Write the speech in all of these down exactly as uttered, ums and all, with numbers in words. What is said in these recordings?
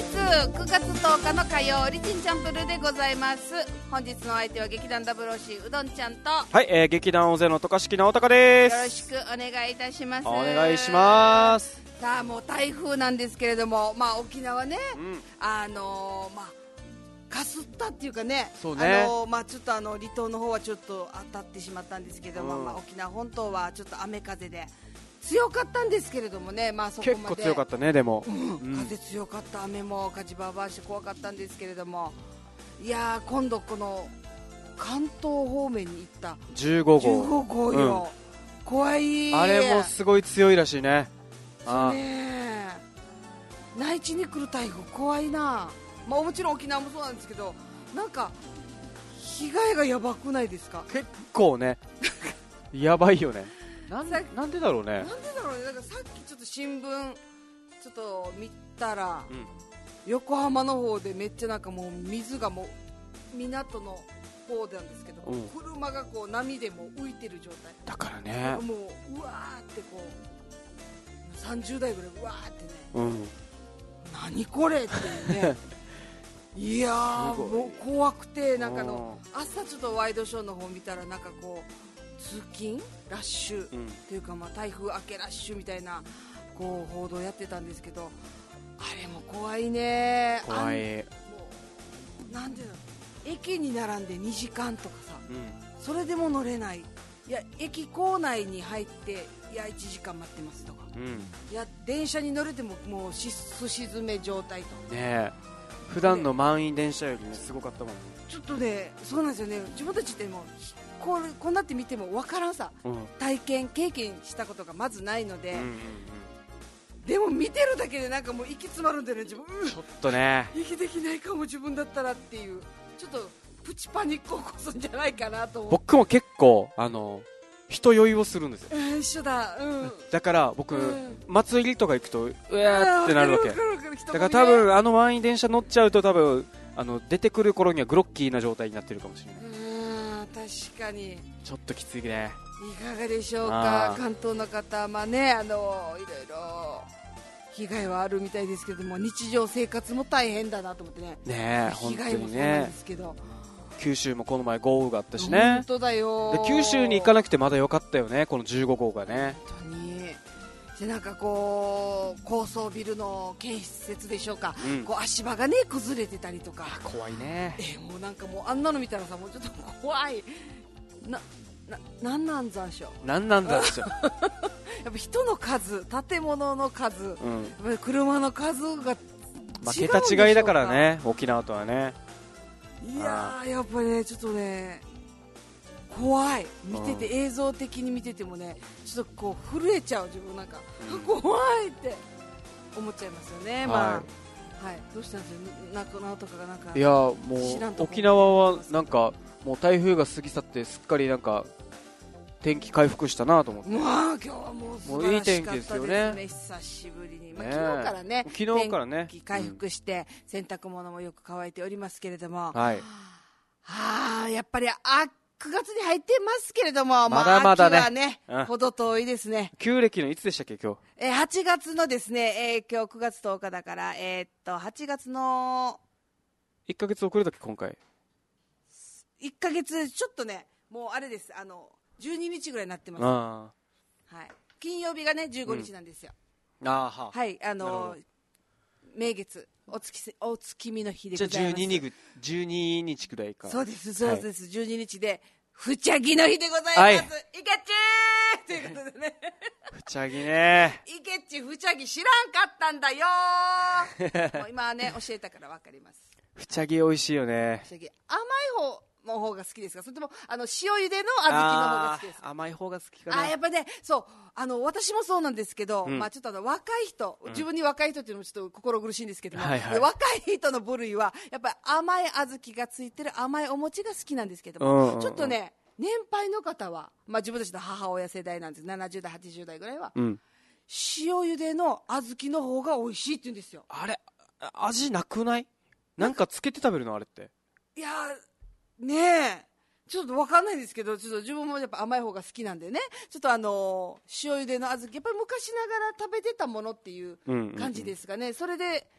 くがつとおかの火曜リチンチャンプルでございます。本日の相手は劇団ダブルオーシーうどんちゃんと、 はい、えー、劇団大勢の渡嘉敷直隆です。 よろしくお願いいたします。 お願いします。 さあもう台風なんですけれども、まあ沖縄ね、 うん、 あのー、まあかすったっていうかね、 そうね、 あのー、まあちょっとあの離島の方はちょっと当たってしまったんですけども、うん、まあ沖縄本島はちょっと雨風で強かったんですけれどもね、まあ、そこまで結構強かったね。でも、 うんうん、風強かった、雨も火事場ばして怖かったんですけれども、いやー今度この関東方面に行ったじゅうごごう、 じゅうごごうよ、うん、怖い。 あれもすごい強いらしいね。 そうね、内地に来る台風怖いな、まあ、もちろん沖縄もそうなんですけど、なんか被害がやばくないですか。 結構ねやばいよね。なんで、なんでだろうね。 なんでだろうね。なんかさっきちょっと新聞ちょっと見たら、うん、横浜の方でめっちゃなんかもう水がもう港の方なんですけど、うん、車がこう波でも浮いてる状態だからね、 もううわーってこうさんじゅうだいぐらいうわーってね、 うん、 何これっていうねいやーもう怖くて、なんかの朝ちょっとワイドショーの方見たらなんかこう通勤ラッシュっていうか、まあ台風明けラッシュみたいなこう報道やってたんですけど、あれも怖いね。 怖い。もうなんでだろう、駅に並んでにじかんとかさ、うん、それでも乗れない。いや駅構内に入っていやいちじかん待ってますとか、うん、いや電車に乗れてももうすし詰め状態とねえ、普段の満員電車よりねすごかったもんね。 ちょっとね、そうなんですよね。自分たちってもうこうこうなって見ても分からんさ、うん、体験経験したことがまずないので、うんうんうん、でも見てるだけでなんかもう息詰まるんだよね自分、うん、 ちょっとね息できないかも自分だったらっていう、ちょっとプチパニックを起こすんじゃないかなと思う。 僕も結構あの人酔いをするんですよ、 うん、一緒だ、うん、 だから僕、うん、祭りとか行くとうわーってなるわけ、 だから多分あの満員電車乗っちゃうと多分あの出てくる頃にはグロッキーな状態になってるかもしれない。 うん、確かにちょっときついね。 いかがでしょうか関東の方、まあね、あのいろいろ被害はあるみたいですけども、日常生活も大変だなと思ってね。 ねえ、 被害もそうなんですけど、 九州もこの前豪雨があったしね。 本当だよ。 で九州に行かなくてまだ良かったよね、このじゅうごごうがね。 本当に。でなんかこう高層ビルの建設でしょうか、うん、こう足場がね崩れてたりとか、 怖いね。 えもうなんかもうあんなの見たらさ、もうちょっと怖いな。ななんなんざんしょうなんなんだでしょやっぱ人の数、建物の数、うん、やっぱり車の数が違うんでしょうか。 まあ、桁違いだからね、沖縄とはね。 いやーやっぱりねちょっとね怖い、見てて、うん、映像的に見ててもねちょっとこう震えちゃう自分なんか、うん、怖いって思っちゃいますよね、はい、まあはい、どうしたんですよ、なくなとかがなんか。 いやもう沖縄はなんかもう台風が過ぎ去ってすっかりなんか天気回復したなと思って、 まあ今日はもう素晴らしかったですね、もういい天気ですよね。久しぶりに、まあ、 ね、 昨日からね昨日からね天気回復して、うん、洗濯物もよく乾いておりますけれども、 はい、 はあやっぱりあくがつに入ってますけれども、 まだまだね、 まあ、秋はね、うん、ほど遠いですね。 旧暦のいつでしたっけ今日。 えー、はちがつのですね、えー、今日くがつとおかだから、えー、っとはちがつのいっかげつ遅れたっけ今回。 いっかげつちょっとね、もうあれです、あのじゅうににちぐらいになってます。 あ、 はい、金曜日がねじゅうごにちなんですよ、 うん、あははいあの名月お月お月見の日でございます。 じゃあじゅうににちじゅうににちくらいか。 そうですそうです、はい、じゅうににちでふちゃぎの日でございます、はい、いけっちーということでねふちゃぎね、 いけっちふちゃぎ知らんかったんだよもう今ね教えたから分かります。 ふちゃぎ美味しいよね。 ふちゃぎ甘い方の方が好きですか、それともあの塩茹での小豆の方が好きですか。 甘い方が好きかな。 あやっぱね、そうあの私もそうなんですけど、うん、まあちょっとあの若い人、うん、自分に若い人っていうのもちょっと心苦しいんですけども、はいはい、若い人の部類はやっぱり甘い小豆がついてる甘いお餅が好きなんですけども、うんうんうん、ちょっとね年配の方は、まあ、自分たちの母親世代なんです、ななじゅうだいはちじゅうだいぐらいは、うん、塩茹での小豆の方が美味しいって言うんですよ。 あれ味なくない？なんかつけて食べるのあれって。 いやねえちょっと分かんないですけど、ちょっと自分もやっぱ甘い方が好きなんでね、ちょっとあの塩茹での小豆やっぱり昔ながら食べてたものっていう感じですかね、うんうんうん、それで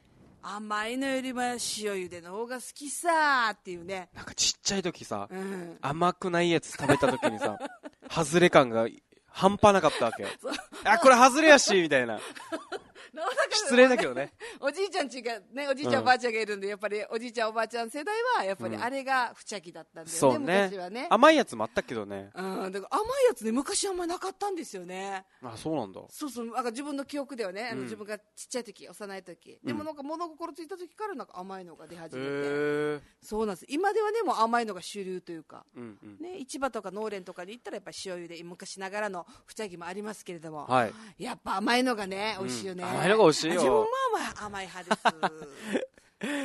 甘いのよりも塩茹での方が好きさーっていうね。 なんかちっちゃい時さ、 うん、 甘くないやつ食べた時にさ外れ感が半端なかったわけよ。あ、これ外れやしみたいな。失礼だけどね。 おじいちゃんちがね、おじいちゃん、うん、おばあちゃんがいるんで、やっぱりおじいちゃんおばあちゃん世代はやっぱりあれが不茶器だったんだよね、 そうね、 昔はね。 甘いやつもあったけどね。 うん、だから甘いやつね、昔あんまりなかったんですよね。 あ、そうなんだ。 そうそう、なんか自分の記憶ではね、あの、うん、自分がちっちゃい時、幼い時、でもなんか物心ついた時からなんか甘いのが出始めて、うん、そうなんです。今ではね、もう甘いのが主流というか、うんうん、ね、市場とか農連とかに行ったらやっぱり塩茹で、昔ながらの不茶器もありますけれども、はい、やっぱ甘いのがね、美味しいよね。 うん、甘いのが美味しいよ。 自分も甘い派です。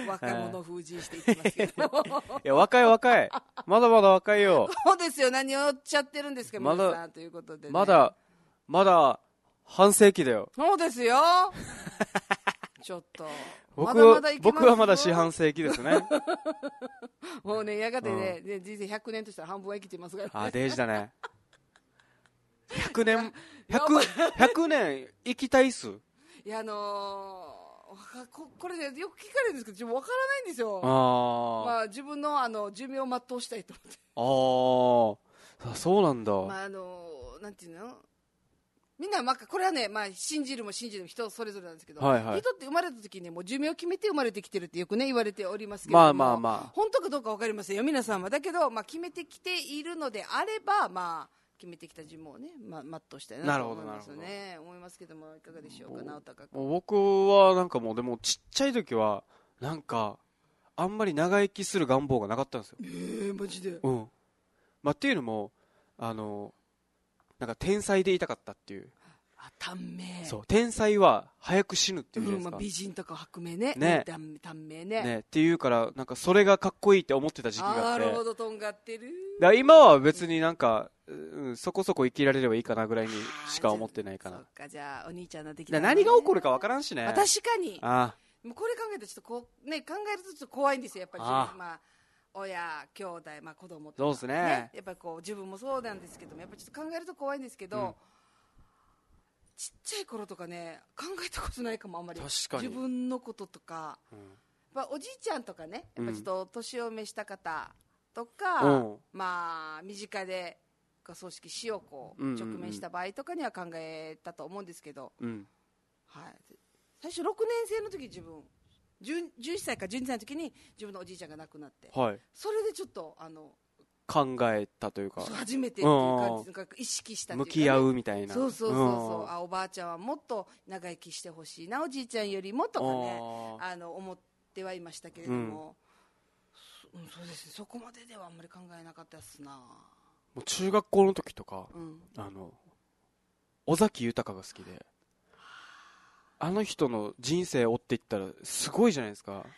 若者封じしていってますけどいや、若い若い、まだまだ若いよ。 そうですよ、何をおっしゃってるんですか、皆さんということで、ね、 まだまだ半世紀だよ。 そうですよちょっと僕, まだまだ僕はまだ四半世紀ですねもうね、やがてね、うん、人生ひゃくねんとしたら半分は生きてますからね。 あ、デージだね。ひゃくねんひゃく、ひゃくねん生きたいっす。 いや、あのー、こ, これね、よく聞かれるんですけど自分分からないんですよ。 あ、 まあ、自分 の, あの寿命を全うしたいと思って。 ああ、そうなんだ。 まあ、あのー、なんていうの、みんな、まあ、これはね、まあ、信じるも信じるも人それぞれなんですけど、はいはい、人って生まれた時に、ね、もう寿命を決めて生まれてきてるってよくね言われておりますけども、まあまあまあ、本当かどうか分かりませんよ、皆さんは。だけど、まあ、決めてきているのであれば、まあ決めてきた寿命をね、まあ、全うしたいなと思いますよね。思いますけども、いかがでしょうか、直高君。 僕はなんかもう、でもちっちゃい時はなんかあんまり長生きする願望がなかったんですよ。 えー、マジで。 うん。まあ、っていうのも、あのなんか天才でいたかったっていう。 あ、短命。 そう、天才は早く死ぬっていうじゃないですか。 うん、まあ、美人とか薄命ね。 ね、 短命ね。 ねっていうから、なんかそれがかっこいいって思ってた時期があって。 なるほど、とんがってる。 だ今は別になんか、うん、そこそこ生きられればいいかなぐらいにしか思ってないかな。 そっか、じゃあお兄ちゃんのできた、ね、 何が起こるかわからんしね。 まあ、確かに。 ああ、 これ考えたらちょっとこう、ね、考えるとちょっと怖いんですよ、やっぱり。ああ、まあ親、兄弟、まあ、子供とか、 そうですね、 ね、やっぱりこう自分もそうなんですけども、やっぱりちょっと考えると怖いんですけど、うん、ちっちゃい頃とかね、考えたことないかも、あんまり。 確かに自分のこととか、うん、やっぱおじいちゃんとかね、やっぱちょっと年を召した方とか、うん、まあ身近で葬式死をこう直面した場合とかには考えたと思うんですけど、うん、はい、最初ろくねん生の時、自分じゅういっさいかじゅうにさいの時に自分のおじいちゃんが亡くなって、はい、それでちょっとあの考えたというか、 初めてっていう感じ、なんか意識したっていうか、ね、 向き合うみたいな。 そうそうそうそう、あ、おばあちゃんはもっと長生きしてほしいな、おじいちゃんよりもとかね、あの思ってはいましたけれども、うん、そ, そうですね、そこまでではあんまり考えなかったですな。 もう中学校の時とか、うん、あの尾崎豊が好きで、あの人の人生を追っていったらすごいじゃないですか。はいはい、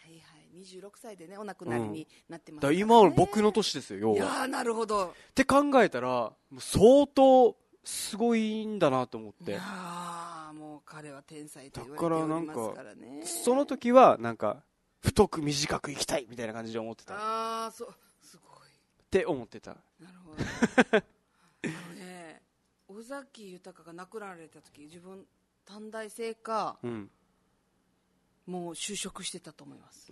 にじゅうろくさいでね、お亡くなりになってますからね。 だから今の僕の年ですよ、要は。 いやー、なるほど。 って考えたら、もう相当すごいんだなと思って。 いやー、もう彼は天才と言われておりますからね。だからなんか、 その時はなんか太く短く生きたいみたいな感じで思ってた。 ああ、そう、すごい。 って思ってた。 なるほど。あのね、尾崎豊が亡くなられた時、自分短大生か、うん、もう就職してたと思います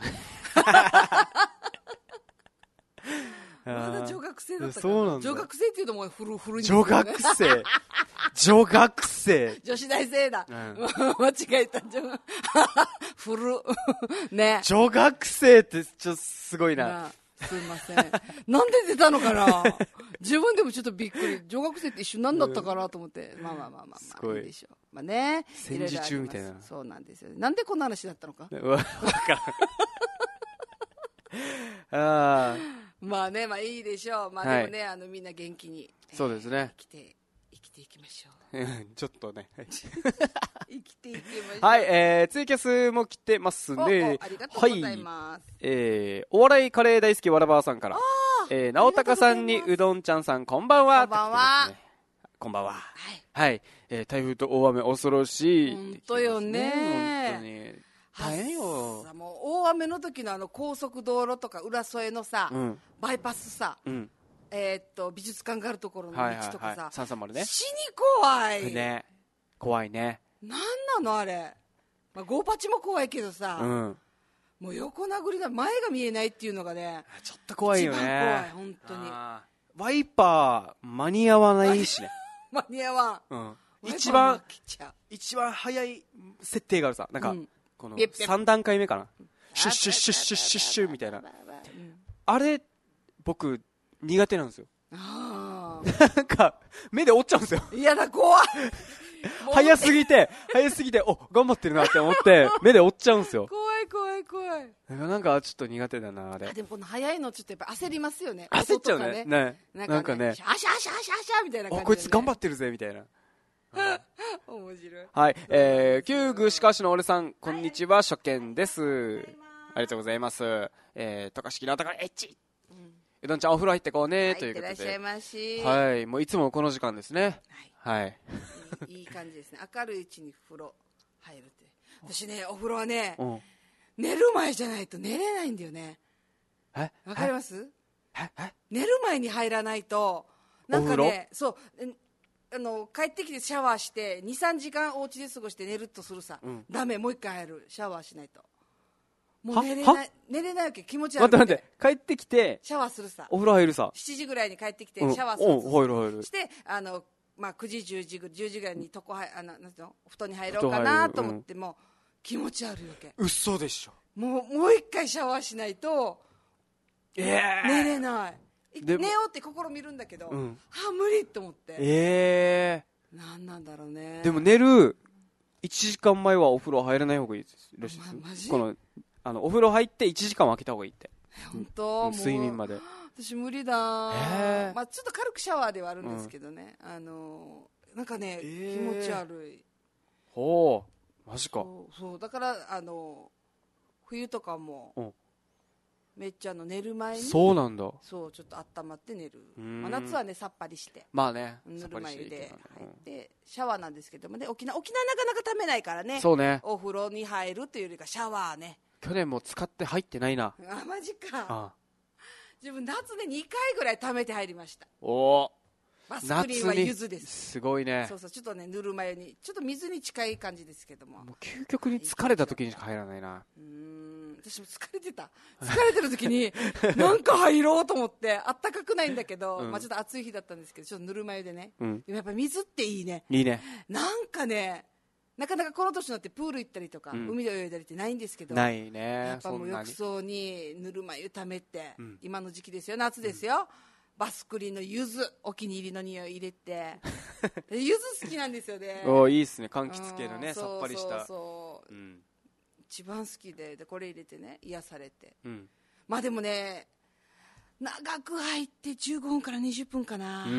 まだ女学生だったから。女学生っていうのも古古いんですよね。 女学生女学生女子大生だ、うん、間違えた古ね、 女学生ってちょっとすごいな。な、 すいませんなんで出たのかな自分でもちょっとびっくり。女学生って一瞬何だったかなと思って、うん、まあまあまあまあまあ、 すごいいいでしょう。まあね、 戦時中みたいな。 そうなんですよ。なんでこんな話だったのかうわ、分からんあまあね、まあいいでしょう。まあでもね、はい、あのみんな元気に、 そうですね、 生きて生きていきましょうちょっとね生きていきましょう。 はい、えー、ツイキャスも来てますね。 ありがとうございます、 はい、えー、お笑いカレー大好きわらばーさんから、えー、直高さんにうどんちゃんさんこんばんは。 こんばんは、 ね、こんばんは。はい、はい、えー、台風と大雨恐ろしい。 本当よね、 本当に大変よ。 もう大雨の時のあの高速道路とか浦添のさ、うん、バイパスさ、うん、えー、っと美術館があるところの道とかさ、はいはいはい、 さんさんまるね、 死に怖いね、怖いね。 なんなのあれ、まあ、ゴーパチも怖いけどさ、うん、 もう横殴りな前が見えないっていうのがねちょっと怖いよね。 一番怖い本当に。 ワイパー間に合わないしね間に合わん、 うん、一番一番早い設定があるさ、なんか、うん、このさん段階目かな、シュッシュッシュッシュッシュッシュッみたいな、うん、あれ僕苦手なんですよ。あなんか目で折っちゃうんですよ。 いやだ怖い早すぎて早すぎてお頑張ってるなって思って目で折っちゃうんですよ。 怖い怖い怖い。 なんかちょっと苦手だなあれ。 あでもこの早いのちょっとやっぱ焦りますよね。 焦っちゃうね。ねなんかねシャシャシャシャシャみたいな感じで、ね、 こいつ頑張ってるぜみたいな面白い。 はい、えー、旧具しかしの俺さんこんにちは、初見です。ありがとうございます。えー、渡嘉敷のあたからエッチ、うん、うどんちゃんお風呂入ってこうね、はい、ということで、いってらっしゃいまし。はい、もういつもこの時間ですね。はい、はい、 いいい感じですね。明るいうちに風呂入るって。私ねお風呂はね、うん、寝る前じゃないと寝れないんだよね。 えわかります？ ええ寝る前に入らないとなんかね、そうあの帰ってきてシャワーして にさんじかんお家で過ごして寝るとするさ、うん、ダメ、もう一回入る、シャワーしないともう寝れない寝れないわけ、気持ち悪い。 待って待って、帰ってきてシャワーするさ、 お風呂入るさ、 しちじぐらいに帰ってきてシャワーする、 うん、入る入るしてあの、まあ、くじじゅうじじゅうじぐらいにとこはあのなんていうのお布団に入ろうかなと思っても、うん、気持ち悪いわけ。 嘘でしょ。 もうもう一回シャワーしないと、えー、寝れない。寝ようって心見るんだけど、うん、あ無理と思って、えー、なんなんだろうね。 でも寝るいちじかんまえはお風呂入らない方がいいらしいです、ま、マジこのあのお風呂入っていちじかんは空けた方がいいって。 本当、 睡眠まで私無理だ、えーまあ、ちょっと軽くシャワーではあるんですけどね、うん、あのなんかね、えー、気持ち悪い。 ほうマジか。 そうそうだからあの冬とかも、うん、めっちゃあの寝る前にそうなんだ、 そうちょっと温まって寝る、まあ、夏はねさっぱりしてまあねぬるま湯で入って、うん、シャワーなんですけどもね、沖縄沖縄なかなかためないからね。 そうね、 お風呂に入るというよりかシャワーね。 去年も使って入ってないな。 あマジか。あ自分夏でにかいぐらいためて入りました。 おおバスクリーンは柚子です。 すごいね。 そうそうちょっとねぬるま湯にちょっと水に近い感じですけども、もう究極に疲れた時にしか入らないな。 うーん私も疲れてた疲れてる時になんか入ろうと思ってあったかくないんだけど、うんまあ、ちょっと暑い日だったんですけどちょっとぬるま湯でね、うん、でもやっぱ水っていいね。 いいね。 なんかねなかなかこの年になってプール行ったりとか、うん、海で泳いだりってないんですけど、 ないね。 やっぱもう浴槽にぬるま湯ためて、うん、今の時期ですよ、夏ですよ、うん、バスクリンの柚子お気に入りの匂い入れて柚子好きなんですよね。 おいいっすね、柑橘系のね、さっぱりした。そうそう、 うん、一番好き で, でこれ入れてね癒されて、うん、まあでもね長く入ってじゅうごふんからにじゅっぷんかな、うん、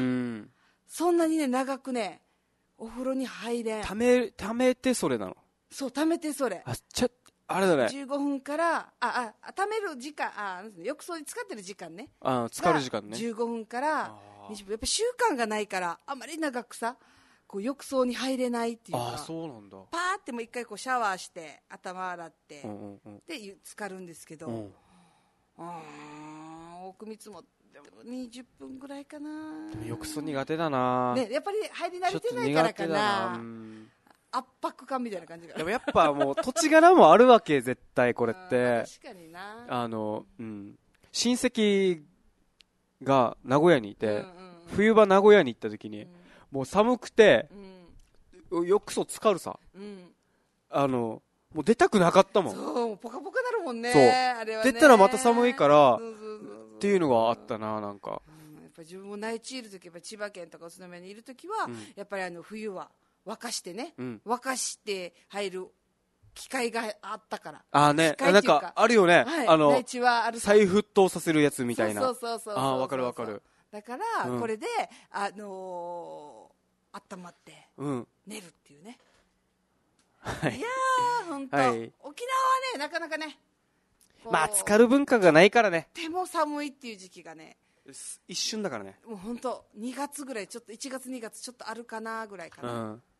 そんなにね長くねお風呂に入れん。 ためためてそれなの。 そうためてそれ。 あちょあれだね。 じゅうごふんからああためる時間あ浴槽に使ってる時間ね。 あ浸かる時間ね。 じゅうごふんからにじゅっぷん。やっぱ習慣がないからあまり長くさこう浴槽に入れないっていうか。 あそうなんだ。 パーってもう一回こうシャワーして頭洗って、うんうんうん、で浸かるんですけど、うん、あ奥光もにじゅっぷんぐらいかな。 でも浴槽苦手だな、 ね、やっぱり入り慣れてないからか な, な、うん、圧迫感みたいな感じが。 でもやっぱもう土地柄もあるわけ絶対これって確かにな。 あの、うん、親戚が名古屋にいて、うんうんうん、冬場名古屋に行った時に、うん、もう寒くて、うん、浴槽浸かるさ、うん、あのもう出たくなかったもん。 そうポカポカなるもんね。 そうあれはね、 出たらまた寒いからそうそうそうっていうのがあったな。なんか、 うん、やっぱ自分も内地いるとき、やっぱ千葉県とか宇都宮にいるときは、うん、やっぱりあの冬は沸かしてね、うん、沸かして入る機会があったから。 あね、なんかあるよね、はい、あの内地はある再沸騰させるやつみたいな。 そうそうそうそうそう。 あわかるわかる。 だから、うん、これであのー、温まって、うん、寝るっていうね。はい、いやー本当、はい、沖縄はねなかなかねまあ浸かる文化がないからね。 とても寒いっていう時期がね一瞬だからね。 もう本当にがつぐらいちょっといちがつにがつちょっとあるかなぐらいかな、うんはい、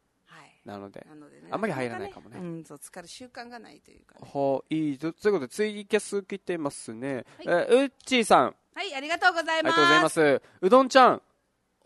なので、なのでね、あんまり入らないかもね。 うん、そう浸かる習慣がないというか、ね、 はいいということでツイキャス来てますね、はい、えー、うっちーさんはいありがとうございます。 ありがとうございます。うどんちゃん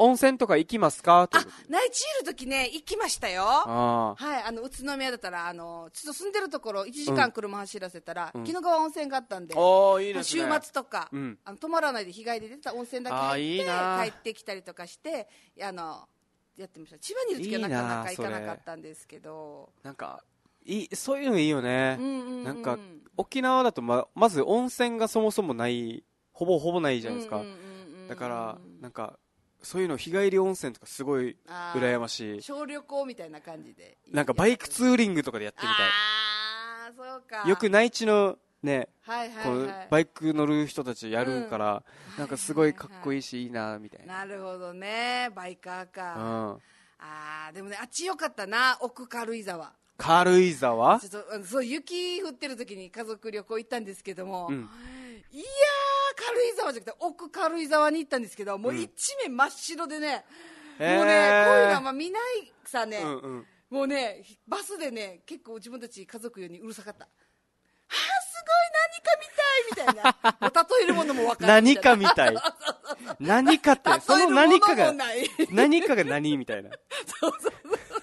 温泉とか行きますか？ あ、内地いる時ね行きましたよ。 あ、 はい、あの宇都宮だったらあのちょっと住んでるところいちじかん車走らせたら、うん、鬼怒川温泉があったんで、 おーいいですね、 週末とか、うん、あの泊まらないで日帰りで出た温泉だけ入っていいな、 帰ってきたりとかしてあのやってました。千葉にいる時はなかなか行かなかったんですけど、 いいなんかいい、そういうのいいよね、 うんうんうん、 なんか沖縄だと ま, まず温泉がそもそもないほぼほぼないじゃないですか、うんうんうんうん、だからなんかそういうの日帰り温泉とかすごい羨ましい。 小旅行みたいな感じでなんかバイクツーリングとかでやってみたい。 あーそうか。 よく内地のね、 はいはいはい、 こうバイク乗る人たちやるから、うん、なんかすごいかっこいいし、はいはいはい、いいなみたいな。 なるほどね、バイカーか、 うん、 あーでもねあっちよかったな、奥軽井沢。 軽井沢ちょっとそう雪降ってる時に家族旅行行ったんですけども、うん、いやー軽井沢じゃなくて奥軽井沢に行ったんですけど、もう一面真っ白でね、うん、もうねこういうのはまあ見ないさね、うんうん、もうねバスでね結構自分たち家族よりうるさかった。はあすごい何か見たいみたいな、もう例えるものも分かる何か見たい何かってその何かが何かが何みたいなそうそう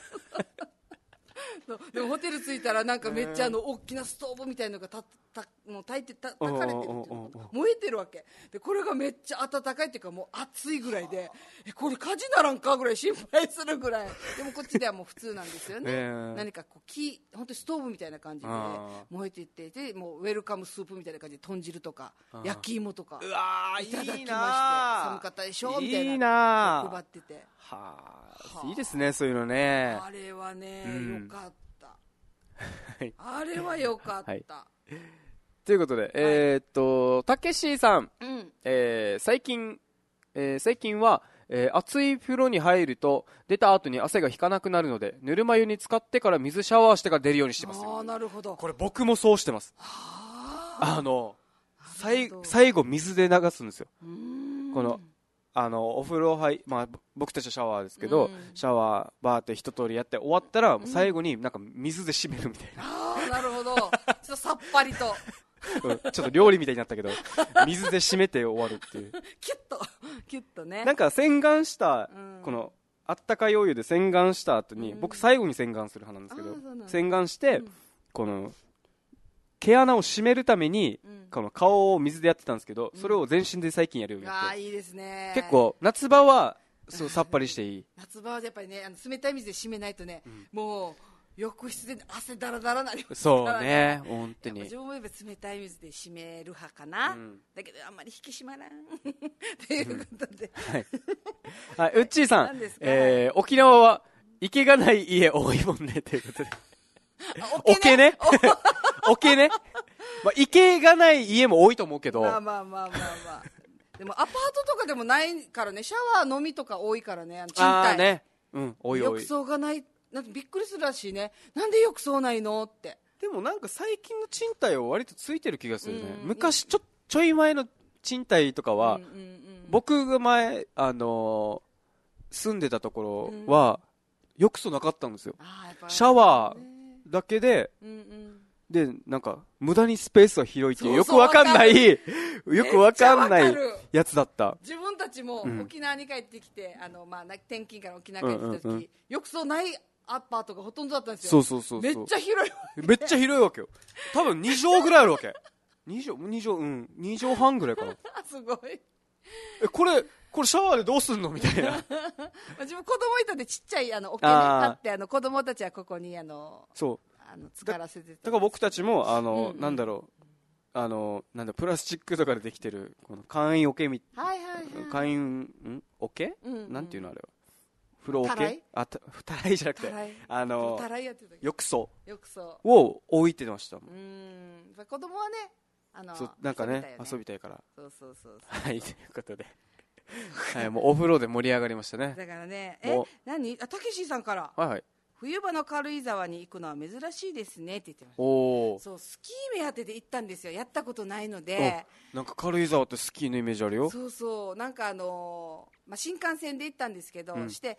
でもホテル着いたらなんかめっちゃあの大きなストーブみたいなのがたたもう炊いてた炊かれてるっていうの燃えてるわけで、これがめっちゃ温かいっていうかもう熱いぐらいで、えこれ火事ならんかぐらい心配するぐらいでもこっちではもう普通なんですよね、えー、何かこう木本当にストーブみたいな感じで燃えていってでもうウェルカムスープみたいな感じで豚汁とか焼き芋とかうわいただきまして、 いい寒かったでしょみたいないいな配ってて、 はあ、いいですねそういうのね。 あれはね、うん、よかったあれはよかった、はい、 ということで、はい、えー、っとたけしさん、うん、えー、最近、えー、最近は、えー、熱い風呂に入ると出た後に汗が引かなくなるのでぬるま湯に浸かってから水シャワーしてから出るようにしてます。 あ、なるほど。 これ僕もそうしてます。あの最最後水で流すんですよ。このあのお風呂入、まあ、僕たちはシャワーですけど、うん、シャワーバーって一通りやって終わったら、うん、最後になんか水で締めるみたいな。 ああなるほどちょっとさっぱりとうん、ちょっと料理みたいになったけど水で締めて終わるっていうキュッとキュッとね。 なんか洗顔した、うん、このあったかいお湯で洗顔した後に、うん、僕最後に洗顔する派なんですけど、洗顔して、うん、この毛穴を締めるために、うん、この顔を水でやってたんですけど、うん、それを全身で最近やるようになって、 あいいですね。 結構夏場はそうさっぱりしていい夏場はやっぱりねあの冷たい水で締めないとね、うん、もう浴室で汗だらだらなりますからね。 そうね本当に自分もやっぱ冷たい水で締める派かな、うん、だけどあんまり引き締まらんということで、うんはいはい、うっちーさん、えー、沖縄は池がない家多いもんねということで桶ね桶ねまあ、池がない家も多いと思うけど、 まあまあまあまあまあでもアパートとかでもないからね、シャワーのみとか多いからね、賃貸あね、うん、多い多い浴槽がない、なんてびっくりするらしいね。なんで浴槽ないのって。 でもなんか最近の賃貸は割とついてる気がするね、うん、昔ちょちょい前の賃貸とかは、うんうんうん、僕が前、あのー、住んでたところは、うん、浴槽なかったんですよ。シャワーだけで、うんうんでなんか無駄にスペースが広いっていうよくわかんないよくわかんないやつだった。 自分たちも沖縄に帰ってきて、うん、あのまあ転勤から沖縄帰ってきた時、うんうんうん、浴槽ないアパートがほとんどだったんですよ。 そうそうそうそうめっちゃ広いわけ。 めっちゃ広いわけよ。多分に畳ぐらいあるわけ。に畳に畳うんに畳半ぐらいかな。 すごい。 えこれこれシャワーでどうすんのみたいな。 自分子供いたんでちっちゃいあの桶にあってあの子供たちはここにあのそう。 あの使らせてだから僕たちもあの、うんうん、なんだろうあのなんだプラスチックとかでできてるこの簡易桶みたいな、はいはいはい、簡易ん桶、うんうん、なんていうのあれは風呂桶あたたらいじゃなくてあの浴槽浴槽を置いてましたもん。 うん子供はねあのそうなんかね遊びたい、ね、遊びたいからそうそうそうそうはいということではい、もうお風呂で盛り上がりましたね。 だからねえ何あたけしさんからはいはい冬場の軽井沢に行くのは珍しいですねって言ってました。 おそうスキー目当てで行ったんですよ。やったことないので。 なんか軽井沢ってスキーのイメージあるよ。 そうそうなんかあのーまあ、新幹線で行ったんですけど、うん、して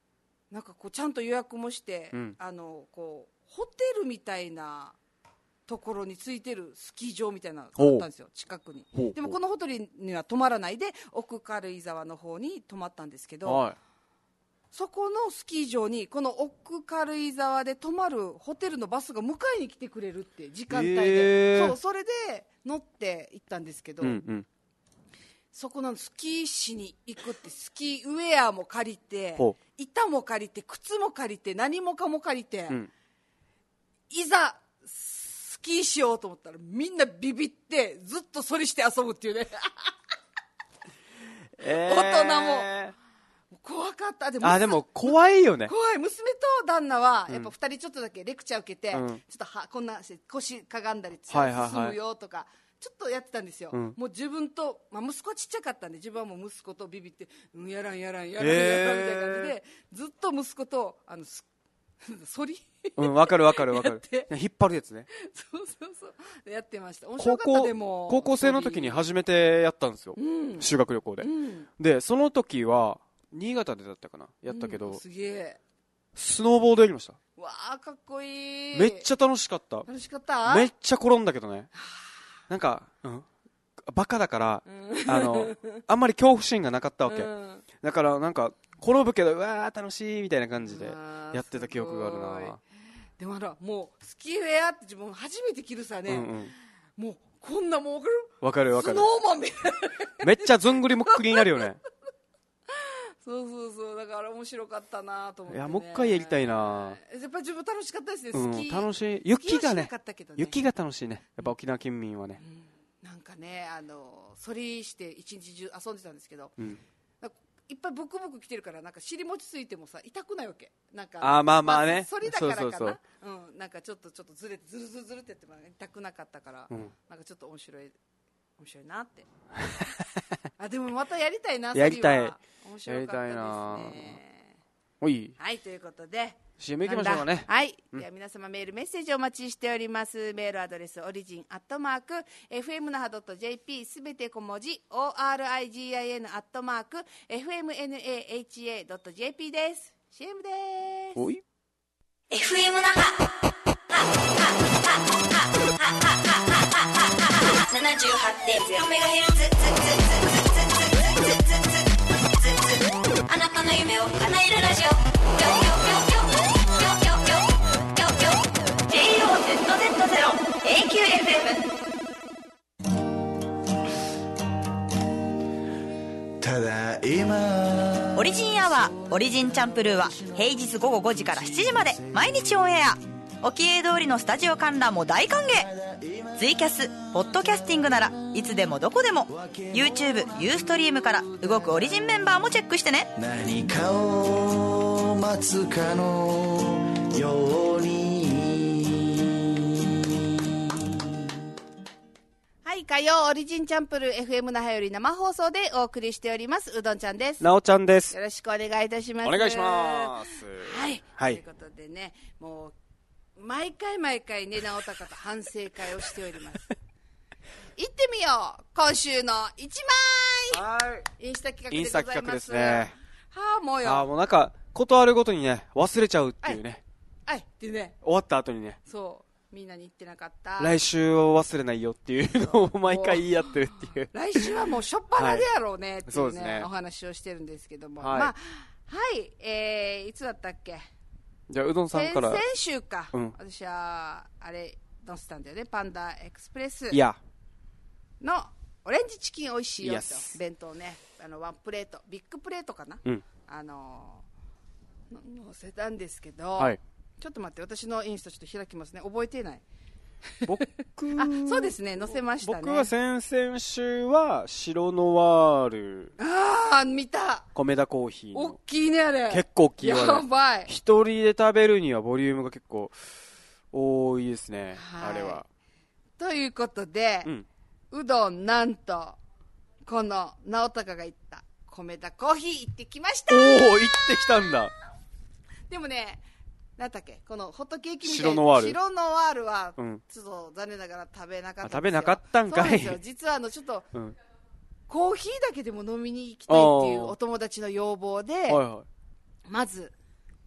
なんかこうちゃんと予約もして、うん、あのこうホテルみたいなところについてるスキー場みたいなのがあったんですよ、近くに。でもこのホテルには泊まらないで奥軽井沢の方に泊まったんですけど、はい、そこのスキー場にこの奥軽井沢で泊まるホテルのバスが迎えに来てくれるって時間帯で、そうそれで乗って行ったんですけど、うんうん、そこのスキー市に行くってスキーウェアも借りて板も借りて靴も借りて何もかも借りて、うん、いざスキーしようと思ったらみんなビビってずっとそりして遊ぶっていうねえー、大人も怖かった。でもあでも怖いよね。 怖い。娘と旦那はやっぱふたりちょっとだけレクチャー受けて、うん、ちょっとはこんな腰かがんだり進むよとかちょっとやってたんですよ、うん、もう自分と、まあ、息子はちっちゃかったんで自分はもう息子とビビって、うん、やらんやらんやらんやらんみたいな感じで、えー、ずっと息子とあのそりうん分かる分かる分かる引っ張るやつね。 そうそうそうやってました。面白かった。でも高校生の時に初めてやったんですよ、うん、修学旅行で、うん、でその時は新潟でだったかなやったけど、うん、 すげえスノーボードやりました。 わあかっこいい。 めっちゃ楽しかった。 楽しかった。 めっちゃ転んだけどねなんか、うん、バカだから、うん、あのあんまり恐怖心がなかったわけ、うん、だからなんか転ぶけどうわー楽しいみたいな感じでやってた記憶があるな。 でもあらもうスキーウェアって自分初めて着るさね、うんうん、もうこんなもう分かる分かるスノーマンみたいなめっちゃずんぐりむっくりになるよねそうそうそうだから面白かったなと思って、ね、 いやもう一回やりたいな。 やっぱり自分楽しかったですね、 うん、 スキー楽しい。雪が ね, ね雪が楽しいねやっぱ沖縄県民はね、 うん、なんかねあのそりして一日中遊んでたんですけど、うん、いっぱいブクブク来てるからなんか尻餅ついてもさ痛くないわけ。なんかあまあまあね、 そりだからかな。そうそうそう、うん、なんかちょっとちょっとずれてずるずるずるってやっても痛くなかったから、うん、なんかちょっと面白い面白いなってあでもまたやりたいな。 やりたい。 面白かったですね。 おい。 はいということでシーエム 行きましょうかね。 はい、うん、では皆様メールメッセージお待ちしております。メールアドレスオリジンアットマーク エフエムナハドットジェーピー すべて小文字 オーアールアイジーアイエヌ アットマーク エフエムエヌエーエイチエードットジェーピー です。 シーエム です。 おいエフエム ナハななじゅうはちてんゼロメガヘルツあなたの夢を叶えるラジオ ジェイオーゼットゼットゼロ エーキューエフエム ただいまオリジンアワーオリジンチャンプルーは平日午後ごじからしちじまで毎日オンエア。沖永通りのスタジオ観覧も大歓迎。ツイキャス、ポッドキャスティングならいつでもどこでも YouTube、ユーストリームから動くオリジンメンバーもチェックしてね。何かを待つかのように。 はい火曜オリジンチャンプル エフエム 那覇より生放送でお送りしております。うどんちゃんです。 なおちゃんです。 よろしくお願いいたします。 お願いします。 はい、はい、ということでねもう毎回毎回ね直高と反省会をしております行ってみよう今週のいちまい。はいインスタ企画でございます。インスタ企画ですね。はあもうよあもうなんかことあるごとにね忘れちゃうっていうね。 はいっていうね終わった後にねそうみんなに言ってなかった来週を忘れないよっていうのを毎回言い合ってるっていう来週はもうしょっぱなでやろうねっていうね、はい、そうですねお話をしてるんですけども、はい、まあはいえー、いつだったっけ。 じゃあうどんさんから先々週か、うん、私はあれ載せたんだよねパンダエクスプレスのオレンジチキンおいしいよと弁当ねあのワンプレートビッグプレートかな、うん、あの載せたんですけど、はい、ちょっと待って私のインスタちょっと開きますね覚えてない僕あそうですね載せましたね。 僕は先々週は白ノワールああ見た米田コーヒーの大きいねあれ結構大きいわね。 やばい一人で食べるにはボリュームが結構多いですね、はい、あれは。 ということで、うん、うどんなんとこの直高が言った米田コーヒー行ってきました。 おお行ってきたんだ。 でもねなんだっけこのホットケーキみたいな白ノワール白ノワールは、うん、ちょっと残念ながら食べなかったんですよ。 食べなかったんかい。そうですよ実はあのちょっと、うん、コーヒーだけでも飲みに行きたいっていうお友達の要望で、はいはい、まず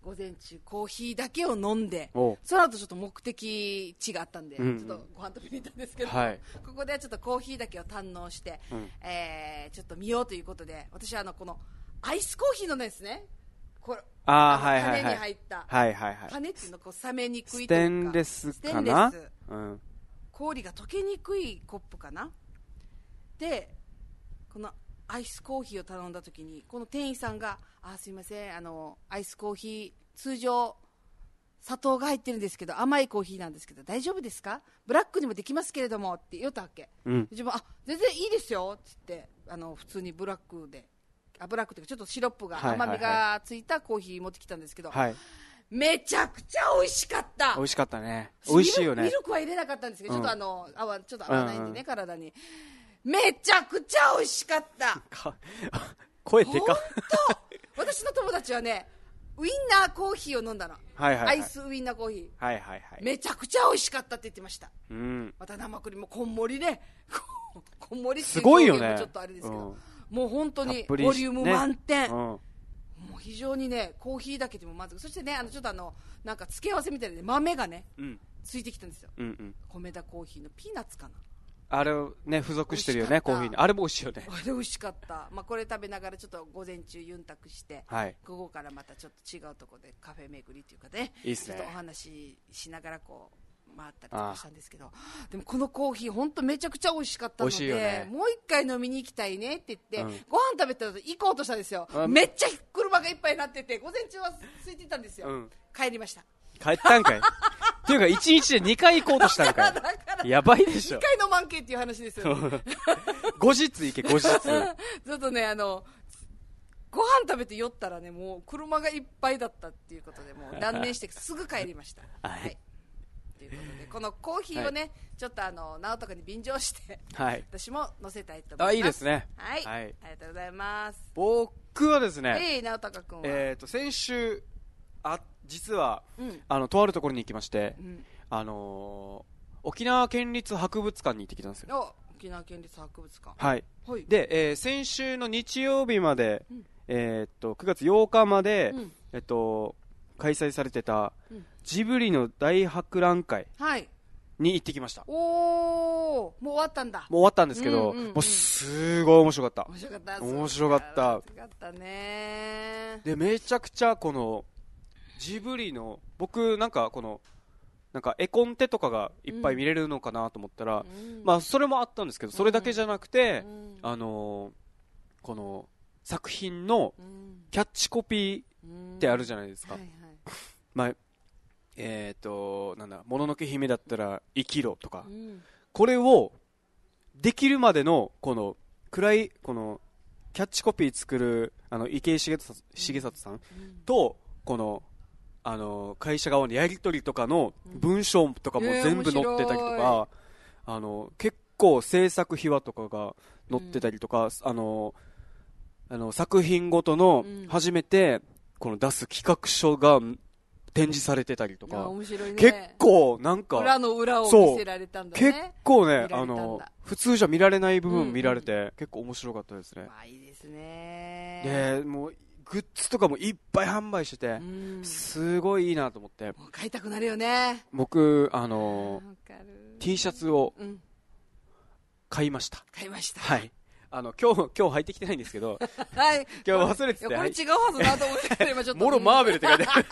午前中コーヒーだけを飲んで、その後ちょっと目的地があったんで、うんうん、ちょっとご飯食べに行ったんですけど、はい、ここではちょっとコーヒーだけを堪能して、うん、えー、ちょっと見ようということで、私はあのこのアイスコーヒーのですね、これああ種に入った、はいはいはい、種っていうのこう冷めにくいというか、 ステンレスかな、ステンレス、 うん、氷が溶けにくいコップかな。でこのアイスコーヒーを頼んだ時にこの店員さんが、あ、すいません、あのアイスコーヒー通常砂糖が入ってるんですけど甘いコーヒーなんですけど大丈夫ですか、ブラックにもできますけれどもって言ったわけ、うん、自分あ全然いいですよって言って、あの普通にブラックで、あブラックというかちょっとシロップが、甘みがついたコーヒー持ってきたんですけど、はい、めちゃくちゃ美味しかった。 美味しかったね。美味しいよね。 ミルクは入れなかったんですけど、うん、ちょっとあの合わちょっと合わないんでね、うんうん、体にめちゃくちゃ美味しかった声でか私の友達はねウインナーコーヒーを飲んだの、はいはいはい、アイスウインナーコーヒー、はいはいはい、めちゃくちゃ美味しかったって言ってました、うん、また生クリームこんもりねこんもりっていう表現もちょっとあれですけど、うん、もう本当にボリューム満点、ね、うん、もう非常にねコーヒーだけでも満足。そしてねあのちょっとあのなんか付け合わせみたいな豆がね、うん、ついてきたんですよ、うんうん、米田コーヒーのピーナッツかな、 あれをね付属してるよねコーヒーに。あれも美味しいよね。 あれ美味しかった、まあ、これ食べながらちょっと午前中ユンタクして、はい、午後からまたちょっと違うところでカフェ巡りっていうかね、いいっすね、ちょっとお話ししながらこう回ったりとかしたんですけど、でもこのコーヒー本当めちゃくちゃ美味しかったので、ね、もう一回飲みに行きたいねって言って、うん、ご飯食べたら行こうとしたんですよ、うん、めっちゃ車がいっぱいになってて午前中は空いてたんですよ、うん、帰りました。 帰ったんかいっていうかいちにちでにかい行こうとしたんかいやばいでしょ。 にかいの満景っていう話ですよ、ね、 後日行け後日ちょっとねあのご飯食べて酔ったらねもう車がいっぱいだったっていうことでもう断念してすぐ帰りましたはい、はい、ということでこのコーヒーをね、はい、ちょっとあの直人君に便乗して、はい、私も乗せたいと思います。 あいいですね、 はい、はい、ありがとうございます。 僕はですね、 えー、直人君はえーと先週あ実は、うん、あのとあるところに行きまして、うん、あのー、沖縄県立博物館に行ってきたんですよ。 沖縄県立博物館、 はい、はい、で、えー、先週の日曜日まで、うん、えー、っとくがつようかまで、うん、えっと開催されてた、うん、ジブリの大博覧会に行ってきました、はい、 おーもう終わったんだ。 もう終わったんですけど、うんうんうん、もうすごい面白かった面白かった面白かった面白かったね。 でめちゃくちゃこのジブリの僕なんかこのなんか絵コンテとかがいっぱい見れるのかなと思ったら、うん、まあそれもあったんですけどそれだけじゃなくて、うん、あのー、この作品のキャッチコピーってあるじゃないですか、うんはいはい、まあえっ、ー、となんだもののけ姫だったら生きろとか、うん、これをできるまでのこの暗いこのキャッチコピー作るあの池井重里さんとこのあの会社側のやり取りとかの文章とかも全部載ってたりとか、うん、あの結構制作秘話とかが載ってたりとか、うん、あのあの作品ごとの初めてこの出す企画書が展示されてたりとか、 面白いね、 結構なんか裏の裏を見せられたんだね。 結構ねあの普通じゃ見られない部分見られて、うんうん、結構面白かったですね。 まあいいですね。 でもうグッズとかもいっぱい販売してて、うん、すごいいいなと思って。 もう買いたくなるよね。 僕あのー、T シャツを買いました、うん、 買いました。 はいあの今日今日履いてきてないんですけど、はい、今日忘れてて、 これ違うはずなと思って今ちょっともろマーベルって書いてある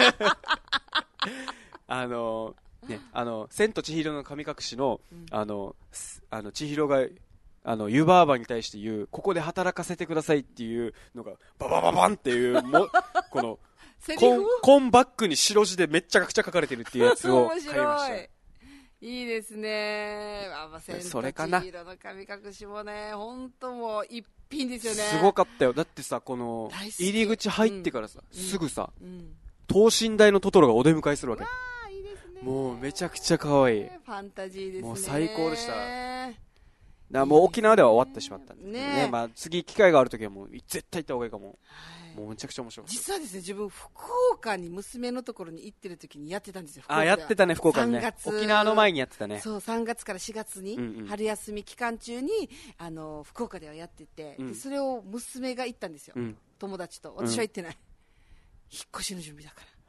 あのー、ねあの千と千尋の神隠しの、うん、あのあの千尋があの湯婆婆に対して言うここで働かせてくださいっていうのがババババンっていうもこのコン、コンバッグに白字でめっちゃくちゃ書かれてるっていうやつを買いました。 いいですね。あ、まあ、千と千尋の神隠しもね本当もう一品ですよね。 すごかったよ。だってさこの入り口入ってからさ、うん、すぐさ、うん、等身大のトトロがお出迎えするわけ。 いいですね。 もうめちゃくちゃ可愛い。 ファンタジーですね。 もう最高でした。だもう沖縄では終わってしまったんですけど ね, ね、まあ、次機会があるときはもう絶対行った方がいいかも、はい、もうめちゃくちゃ面白い。 実はですね自分福岡に娘のところに行ってる時にやってたんですよ。 あやってたね福岡にね。沖縄の前にやってたね。 そうさんがつからしがつに、うんうん、春休み期間中にあの福岡ではやってて、うん、でそれを娘が行ったんですよ、うん、友達と。私は行ってない、うん、引っ越しの準備だから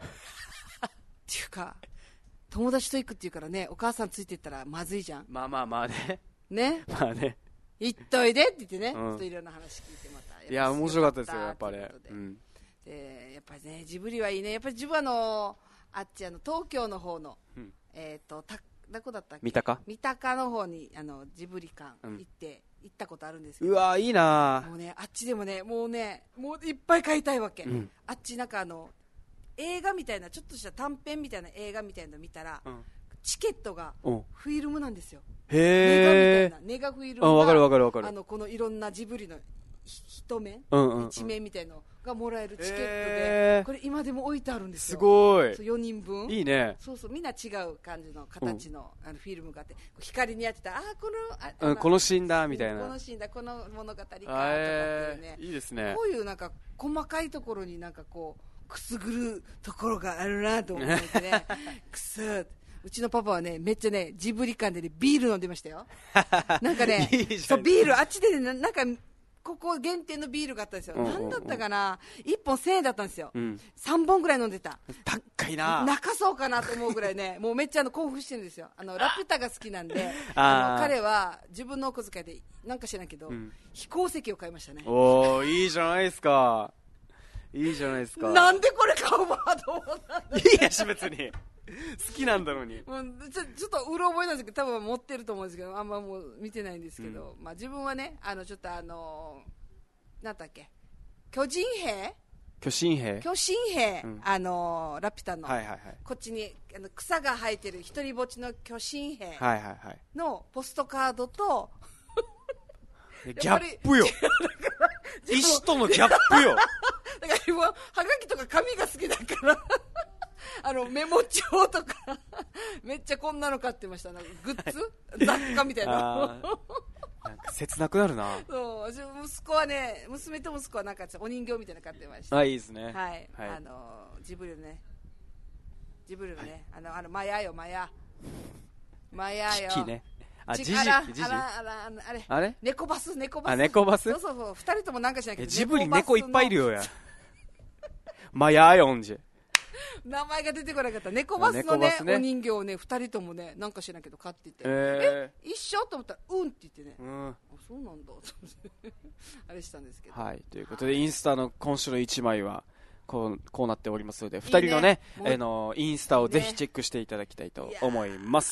っていうか友達と行くっていうからね、お母さんついてったらまずいじゃん。 まあまあまあねねまあね行っといでって言ってね、 うん、 ちょっといろんな話聞いてまたいや面白かったですよやっぱり、うん、 でやっぱりねジブリはいいね。やっぱり自分はあのあっちあの東京の方の、うん、えっ、ー、とたどこだったっけ、 三鷹三鷹の方にあのジブリ館行って、うん、行ったことあるんですけど、 うわいいな。 もうねあっちでもねもうねもういっぱい買いたいわけ、うん、あっちなんかあの映画みたいなちょっとした短編みたいな映画みたいなの見たら、うん、チケットがフィルムなんですよ。 へネガみたいなネガフィルムがわかるわかるわかる。 あのこのいろんなジブリの一面、 うんうんうん、 一面みたいなのがもらえるチケットで、これ今でも置いてあるんですよ。 すごい。 そうよにんぶん。 いいね。 そうそうみんな違う感じの形の、うん、あのフィルムがあって光にやってたら、あこのあ、 うん、このシーンだみたいな、 このシーンだこの物語かとかっていうね、 いいですね。 こういうなんか細かいところになんかこうくすぐるところがあるなと思ってねくすーうちのパパはねめっちゃねジブリ館で、ね、ビール飲んでましたよなんかねいいそうビールあっちで、ね、なんかここ限定のビールがあったんですよ、うんうんうん、何だったかな、いっぽんせんえんだったんですよ、うん、さんぼんぐらい飲んでた。 高いな、 泣かそうかなと思うぐらいねもうめっちゃあの興奮してるんですよ。あのラピュタが好きなんであの彼は自分のお小遣いでなんか知らないけど、うん、飛行石を買いましたね。 おーいいじゃないですか、いいじゃないですか。 なんでこれ買うわと思ったんだ。 いいやし別に好きなんだろうに。 もうちょちょっとうろ覚えなんですけど多分持ってると思うんですけどあんまもう見てないんですけど、うん、まあ、自分はねあのちょっとあのなんだっけ巨人兵巨神兵巨神兵、うん、あのラピュタの、 はいはいはい、 こっちにあの草が生えてる一人ぼっちの巨神兵のポストカードとギャップよ石とのギャップよだから今はがきとか紙が好きだからあのメモ帳とかめっちゃこんなの買ってました。なんかグッズ、はい、雑貨みたいななんか切なくなるな。 そう息子はね娘と息子はなんかお人形みたいなの買ってました。 あいいですね、 はい、はい、あのジブリのねジブリのね、はい、あのあのマヤよマヤマヤよキキねあジジあらジジあらあらあれあれ猫バス猫バスあ猫バスそうそうそうふたりともなんかしないけどジブリ猫いっぱいいるよやマヤヨンジ名前が出てこなかった。猫バスの ね, ねお人形をねふたりともねなんか知らんけど買ってて、 えー、 え一緒と思ったらうんって言ってね、 うん、 あそうなんだあれしたんですけど、 はいということで、はい、インスタの今週のいちまいはこう、こうなっておりますのでふたりのねいいねあのインスタをぜひチェックしていただきたいと思います。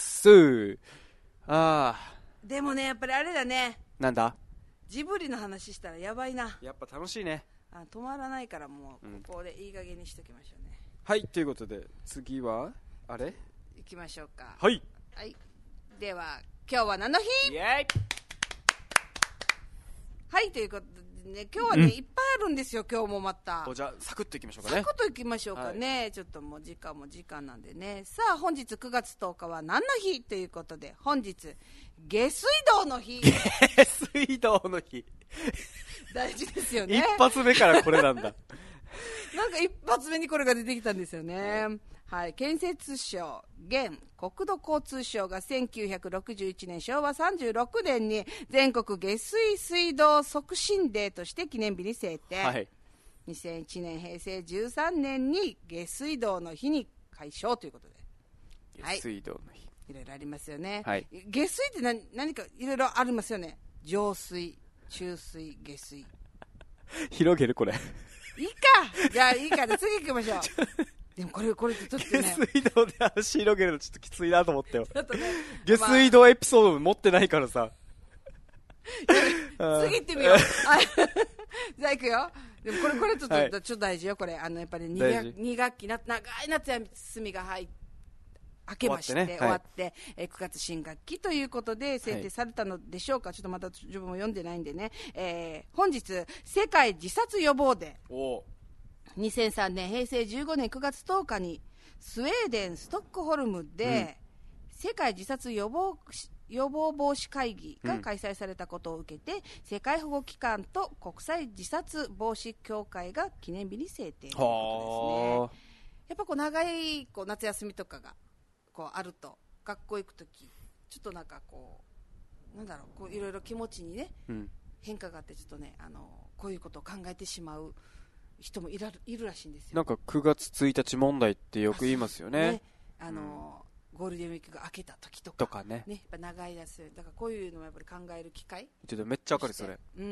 あでもねやっぱりあれだね、 なんだジブリの話したらやばいな。 やっぱ楽しいね。 あ止まらないからもうここでいい加減にしときましょうね、 うん、はいということで次はあれ行きましょうか。 はい、 はい、では今日は何の日。 イエーイ。 はいということでね今日はね、うん、いっぱいあるんですよ今日もまた。 じゃあサクッといきましょうかね。 サクッといきましょうかね、はい、ちょっともう時間も時間なんでね。さあ本日くがつとおかは何の日ということで本日下水道の日。 下水道の日大事ですよね。 一発目からこれなんだなんか一発目にこれが出てきたんですよね。はい、建設省現国土交通省がせんきゅうひゃくろくじゅういちねんしょうわさんじゅうろくねんに全国下水水道促進デーとして記念日に制定、はい、にせんいちねんへいせいじゅうさんねんに下水道の日に解消ということで、 下水道の日、 はい、いろいろありますよね、 はい、 下水って何、何かいろいろありますよね。浄水中水下水広げるこれいいかじゃあいいかじゃあ次行きましょうでもこれこれちょっとね下水道で話広げるのちょっときついなと思ったよ。 ちょっとね下水道エピソード持ってないからさ次行ってみようじゃあ行くよ。でもこれこれちょっと、はい、ちょっと大事よこれ。あのやっぱり 2, に学期な長い夏休みが入って明けまして終わって、ねはい、ってえくがつ新学期ということで制定されたのでしょうか、はい、ちょっとまた自分も読んでないんでね、えー、本日世界自殺予防デーにせんさんねんへいせいじゅうごねんくがつとおかにスウェーデンストックホルムで、うん、世界自殺予防予防防止会議が開催されたことを受けて、うん、世界保護機関と国際自殺防止協会が記念日に制定ということですね。やっぱこう長いこう夏休みとかがこうあると学校行くときちょっとなんかこうなんだろうこういろいろ気持ちにね、うん、変化があってちょっとねあのこういうことを考えてしまう人もいらいるらしいんですよ。 なんかくがつついたち問題ってよく言いますよね。ね、 あの、うん、ゴールデンウィークが明けた時とかとかね、 ね、やっぱ長いです。だからこういうのもやっぱり考える機会。 ちょっとめっちゃわかるそれ。 うん、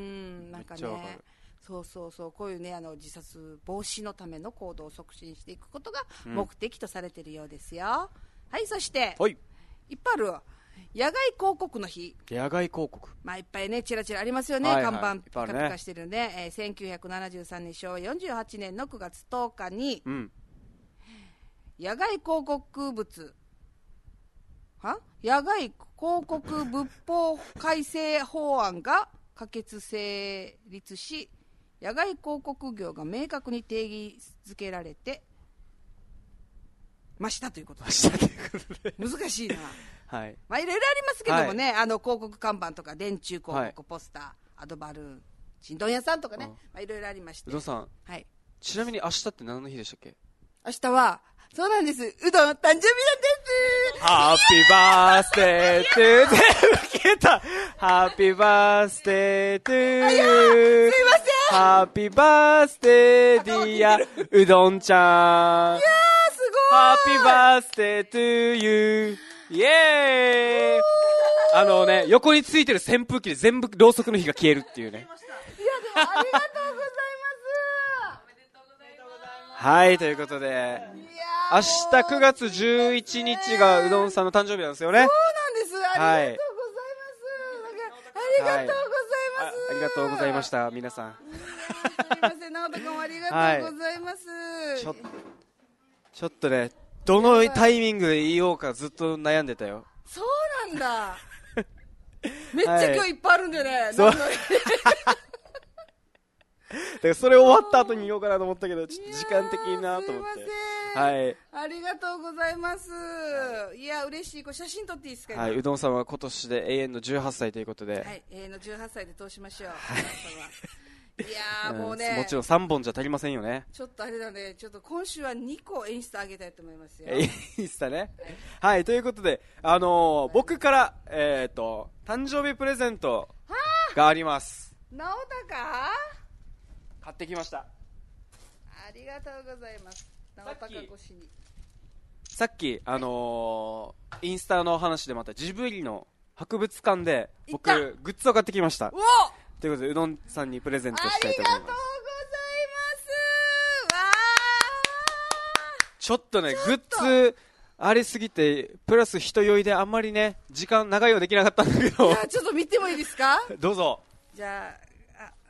なんかね、そうそうそう、こういうね、あの自殺防止のための行動を促進していくことが目的とされているようですよ。うん、はい、そして、はい、いっぱいあるわ。野外広告の日。 野外広告、 まあ、いっぱいね、ちらちらありますよね、はいはい、看板ピカピカしてるんで、ねえー、せんきゅうひゃくななじゅうさんねんしょうわよんじゅうはちねんのくがつとおかに、うん、野外広告物は野外広告物法改正法案が可決成立し、野外広告業が明確に定義づけられてましたということです。難しいな。はい、まあいろいろありますけどもね、はい、あの広告看板とか電柱広告、はい、ポスター、アドバルーン、ちんどん屋さんとかね、まあいろいろありまして。 うどんさん、はい、ちなみに明日って何の日でしたっけ？ 明日はそうなんです、うどん誕生日なんです。 ハッピーバースデートゥー全部消えた。ハッピーバースデートゥーユー。 すいません。 ハッピーバースデーディアうどんちゃん。いやーすごい。 ハッピーバースデートゥーユー。イエーイ。あのね、横についてる扇風機で全部ろうそくの火が消えるっていうね。いやでもありがとうございます。 はい、ということで明日くがつじゅういちにちがうどんさんの誕生日なんですよね。 そうなんです。ありがとうございます。はい、ありがとうございます。 あ, ありがとうございました皆さん。 すみません、直人君もありがとうございます。はい、 ちょちょっとね、どのタイミングで言おうかずっと悩んでたよ。 そうなんだ。めっちゃ今日いっぱいあるんだよね。はい、 そう。だからそれ終わった後に言おうかなと思ったけど、ちょっと時間的になと思って。はい。 ありがとうございます。いや嬉しい。これ写真撮っていいですか？ はい。うどんさんは今年で永遠のじゅうはっさいということで。 はい。永遠のじゅうはっさいで通しましょう。はい。いやーもうね、 うん、もちろんさんぼんじゃ足りませんよね。 ちょっとあれだね、ちょっと今週はにこ演出あげたいと思いますよ。 演出ね。はい、はい、ということで、あのーはい、僕からえっ、ー、と誕生日プレゼントがあります。 直高買ってきました。 ありがとうございます。直高越しに。 さっきあのー、インスタの話でまたジブリの博物館で僕グッズを買ってきました。 おということでうどんさんにプレゼントしたいと思います。ありがとうございます。わー、ちょっとねグッズありすぎてプラス人酔いであんまりね時間長いはできなかったんだけど。 いやちょっと見てもいいですか？ どうぞ。 じゃあ、ああーか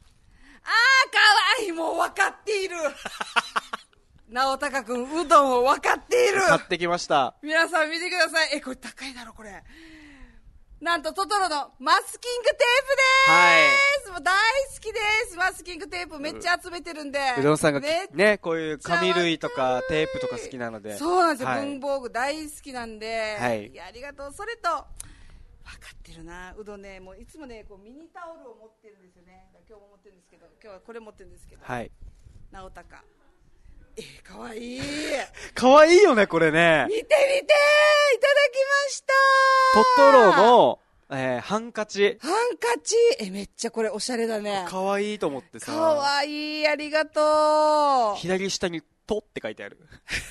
わいい、もう分かっている。直高くんうどんを分かっている。 買ってきました。 皆さん見てください。えこれ高いだろこれ。なんとトトロのマスキングテープでーす、はい、もう大好きです。マスキングテープめっちゃ集めてるんで、 うどんさんがねこういう紙類とかテープとか好きなので。 そうなんですよ、はい、文房具大好きなんで、はい、いやありがとう。それと分かってるな、うどんね、もういつもねこうミニタオルを持ってるんですよね。今日も持ってるんですけど、今日はこれ持ってるんですけど、はい、直高えー、かわいい。 かわいいよねこれね。 見て見て、いただきました。 トトロの、えー、ハンカチ。 ハンカチえめっちゃこれおしゃれだね。 かわいいと思ってさ。 かわいい、ありがとう。 左下に「と」って書いてある。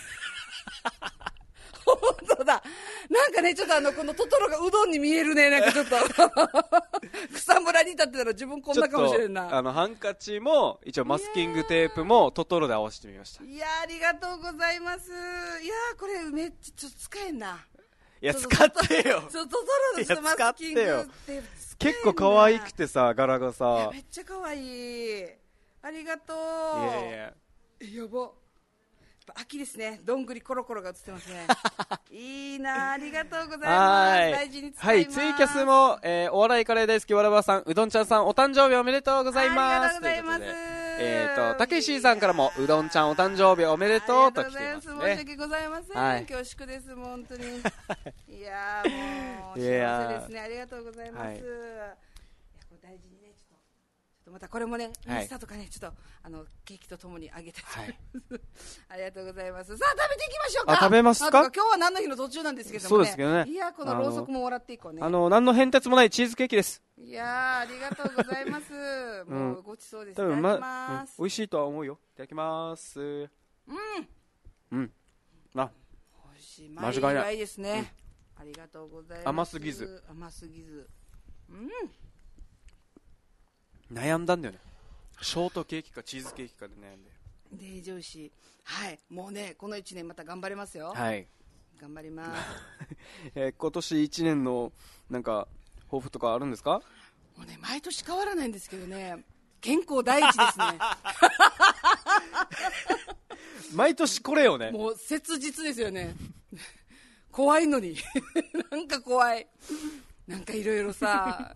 本当だ。なんかねちょっとあのこのトトロがうどんに見えるね。なんかちょっと草むらに立ってたら自分こんなかもしれんな。 あのハンカチも一応マスキングテープもトトロで合わせてみました。 いやありがとうございます。いやこれめっちゃちょっと使えんな。 いや使ってよ。 ちょっとトトロのちょっとマスキングテープ結構可愛くてさ柄がさ。 めっちゃ可愛い。ありがとう。 いやいや。 えやば。秋ですね。どんぐりコロコロが映ってますね。いいな、ありがとうございます。大事に使います。 はい、ツイキャスも、えー、お笑いカレー大好きわらばさん、うどんちゃんさんお誕生日おめでとうございます。 ありがとうございます。 えーとたけしさんからもうどんちゃんお誕生日おめでとうと来てますね。 申し訳ございません、はい、恐縮です。もう本当にいやーもう幸せですね。ありがとうございます。はい、いやこれ大事にねちょっとちょっとまたこれもね、インスタとかね、はい、ちょっとあのケーキとともにあげて、はい、ありがとうございます。さあ食べていきましょうか。 あ、食べますか。 今日は何の日の途中なんですけどもね。 そうですけどね。 いやこのろうそくももらっていこうね。 あの何の変哲もないチーズケーキです。 いやありがとうございます。もうごちそうです。いただきます、 うん、美味しいとは思うよ。いただきます。うんうんあ美味しい。間違いないですね、うん、ありがとうございます。 甘すぎず甘すぎずうん悩んだんだよね。ショートケーキかチーズケーキかで悩んでで上司はいもうねこのいちねんまた頑張れますよ。 はい頑張ります、 えー、今年いちねんのなんか抱負とかあるんですか。 もうね毎年変わらないんですけどね健康第一ですね毎年これよね。 もう切実ですよね怖いのになんか怖いなんかいろいろさ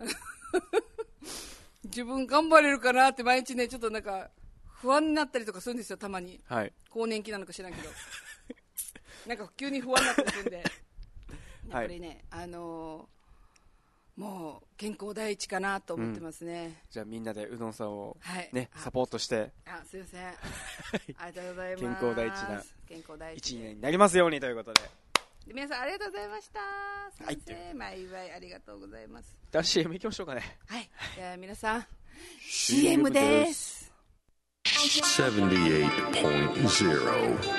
自分頑張れるかなって毎日ねちょっとなんか不安になったりとかするんですよたまに、 はい、 更年期なのか知らんけどなんか急に不安になったりするんでやっぱりね、はい、あのー、もう健康第一かなと思ってますね、うん、 じゃあみんなでうどんさんを、ねはい、サポートしてあすいませんありがとうございます。 健康第一な健康第一いちねんになりますようにということで皆さんありがとうございました。先生、はい、毎祝いありがとうございます。 じゃあ シーエム 行きましょうかね。 はいじゃあ皆さん シーエム です。 セブンティーエイトポイントゼロ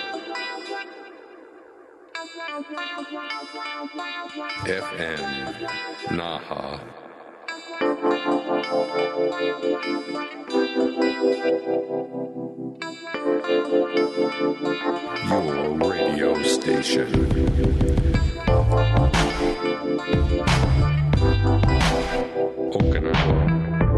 エフエム 那覇Your radio station. Okinawa.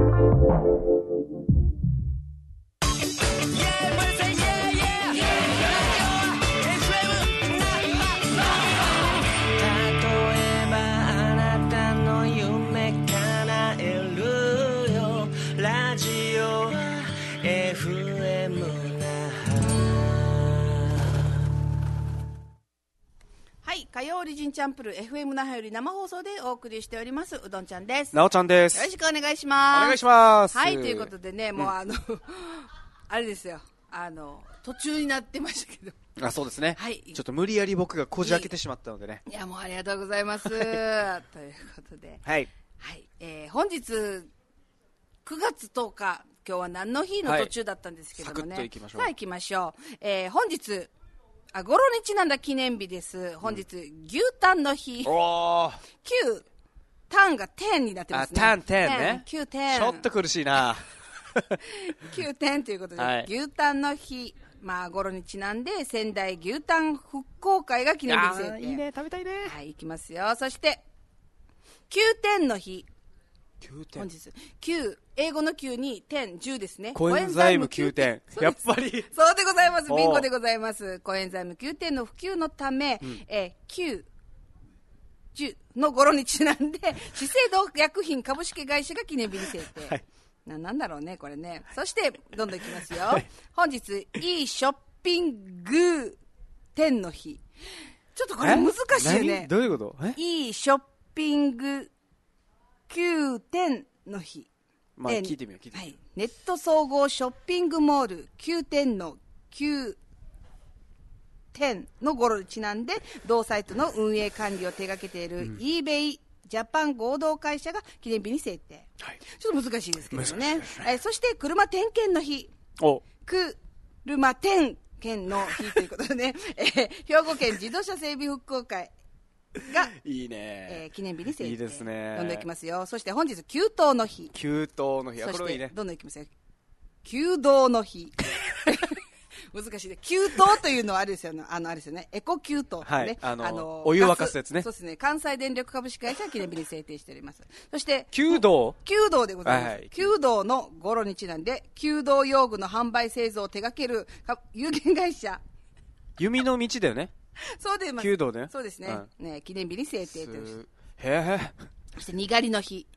火曜オリジンチャンプル エフエム 那覇より生放送でお送りしておりますうどんちゃんです。 なおちゃんです。 よろしくお願いします。 お願いします。 はいということでねもうあの、うん、あれですよあの途中になってましたけどあそうですね、 はい、 ちょっと無理やり僕がこじ開けてしまったのでね。 いやもうありがとうございますということではい、 はいえー、本日くがつとおか今日は何の日の途中だったんですけどもね、 はい、サクッといきましょう。 さあ行きましょう、えー、本日あゴロにちなんだ記念日です。本日、うん、牛タンの日。 おーきゅうタンがじゅうになってますね。 あタンじゅうねきゅうてんちょっと苦しいなきゅうてんということで、 はい、 牛タンの日まあゴロにちなんで仙台牛タン復興会が記念日制定。 いいね食べたいね。 はい行きますよ。そしてきゅうてんの日きゅうてん本日きゅう英語のきゅうに点じゅうですね。 コエンザイムきゅうてんやっぱりそうでございます。ビンゴでございます。コエンザイムきゅうてんの普及のため、うんえー、きゅう、じゅうの語呂にちなんで資生堂薬品株式会社が記念日に制定、はい、な, なんだろうねこれね。そしてどんどんいきますよ、はい、本日いいショッピング店の日。ちょっとこれ難しいよね。 どういうこと？ いいショッピングきゅうてんの日。 まあ、聞いてみよう聞いてみよう、はい、 ネット総合ショッピングモールきゅうてんのきゅうてんの語呂にちなんで同サイトの運営管理を手掛けている、うん、eBay ジャパン合同会社が記念日に制定、はい、ちょっと難しいですけどね、えそして車点検の日。 お車点検の日ということでね、えー、兵庫県自動車整備復興会がいいね、 えー、記念日に制定。 いいですね。 どんどんいきますよ。そして本日給湯の日。 給湯の日。 そしてこれいいね。 どんどんいきますよ。給湯の日難しいね。給湯というのはあれですよね。あのあれですよね。エコ給湯とね、はい、 あのあのお湯沸かすやつね。 そうですね。関西電力株式会社は記念日に制定しております。そして給湯給湯でございます。はいはい、給湯の語呂にちなんで給湯用具の販売製造を手掛ける有限会社。 弓の道だよね。 そうで弓道ね。 そうですね。うん、ね記念日に制定という。 へえ。 そしてにがりの日。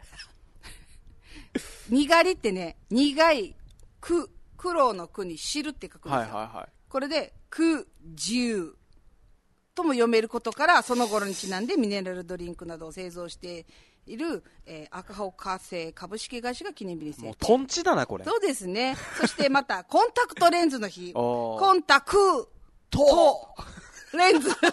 にがりってね、苦いく苦労の苦に汁って書くんですよ。はいはいはい。これでくじゅうとも読めることからその頃にちなんでミネラルドリンクなどを製造している、えー、赤穂化成株式会社が記念日に制定。 もうトンチだなこれ。 そうですね。そしてまたコンタクトレンズの日。コンタクトレンズ探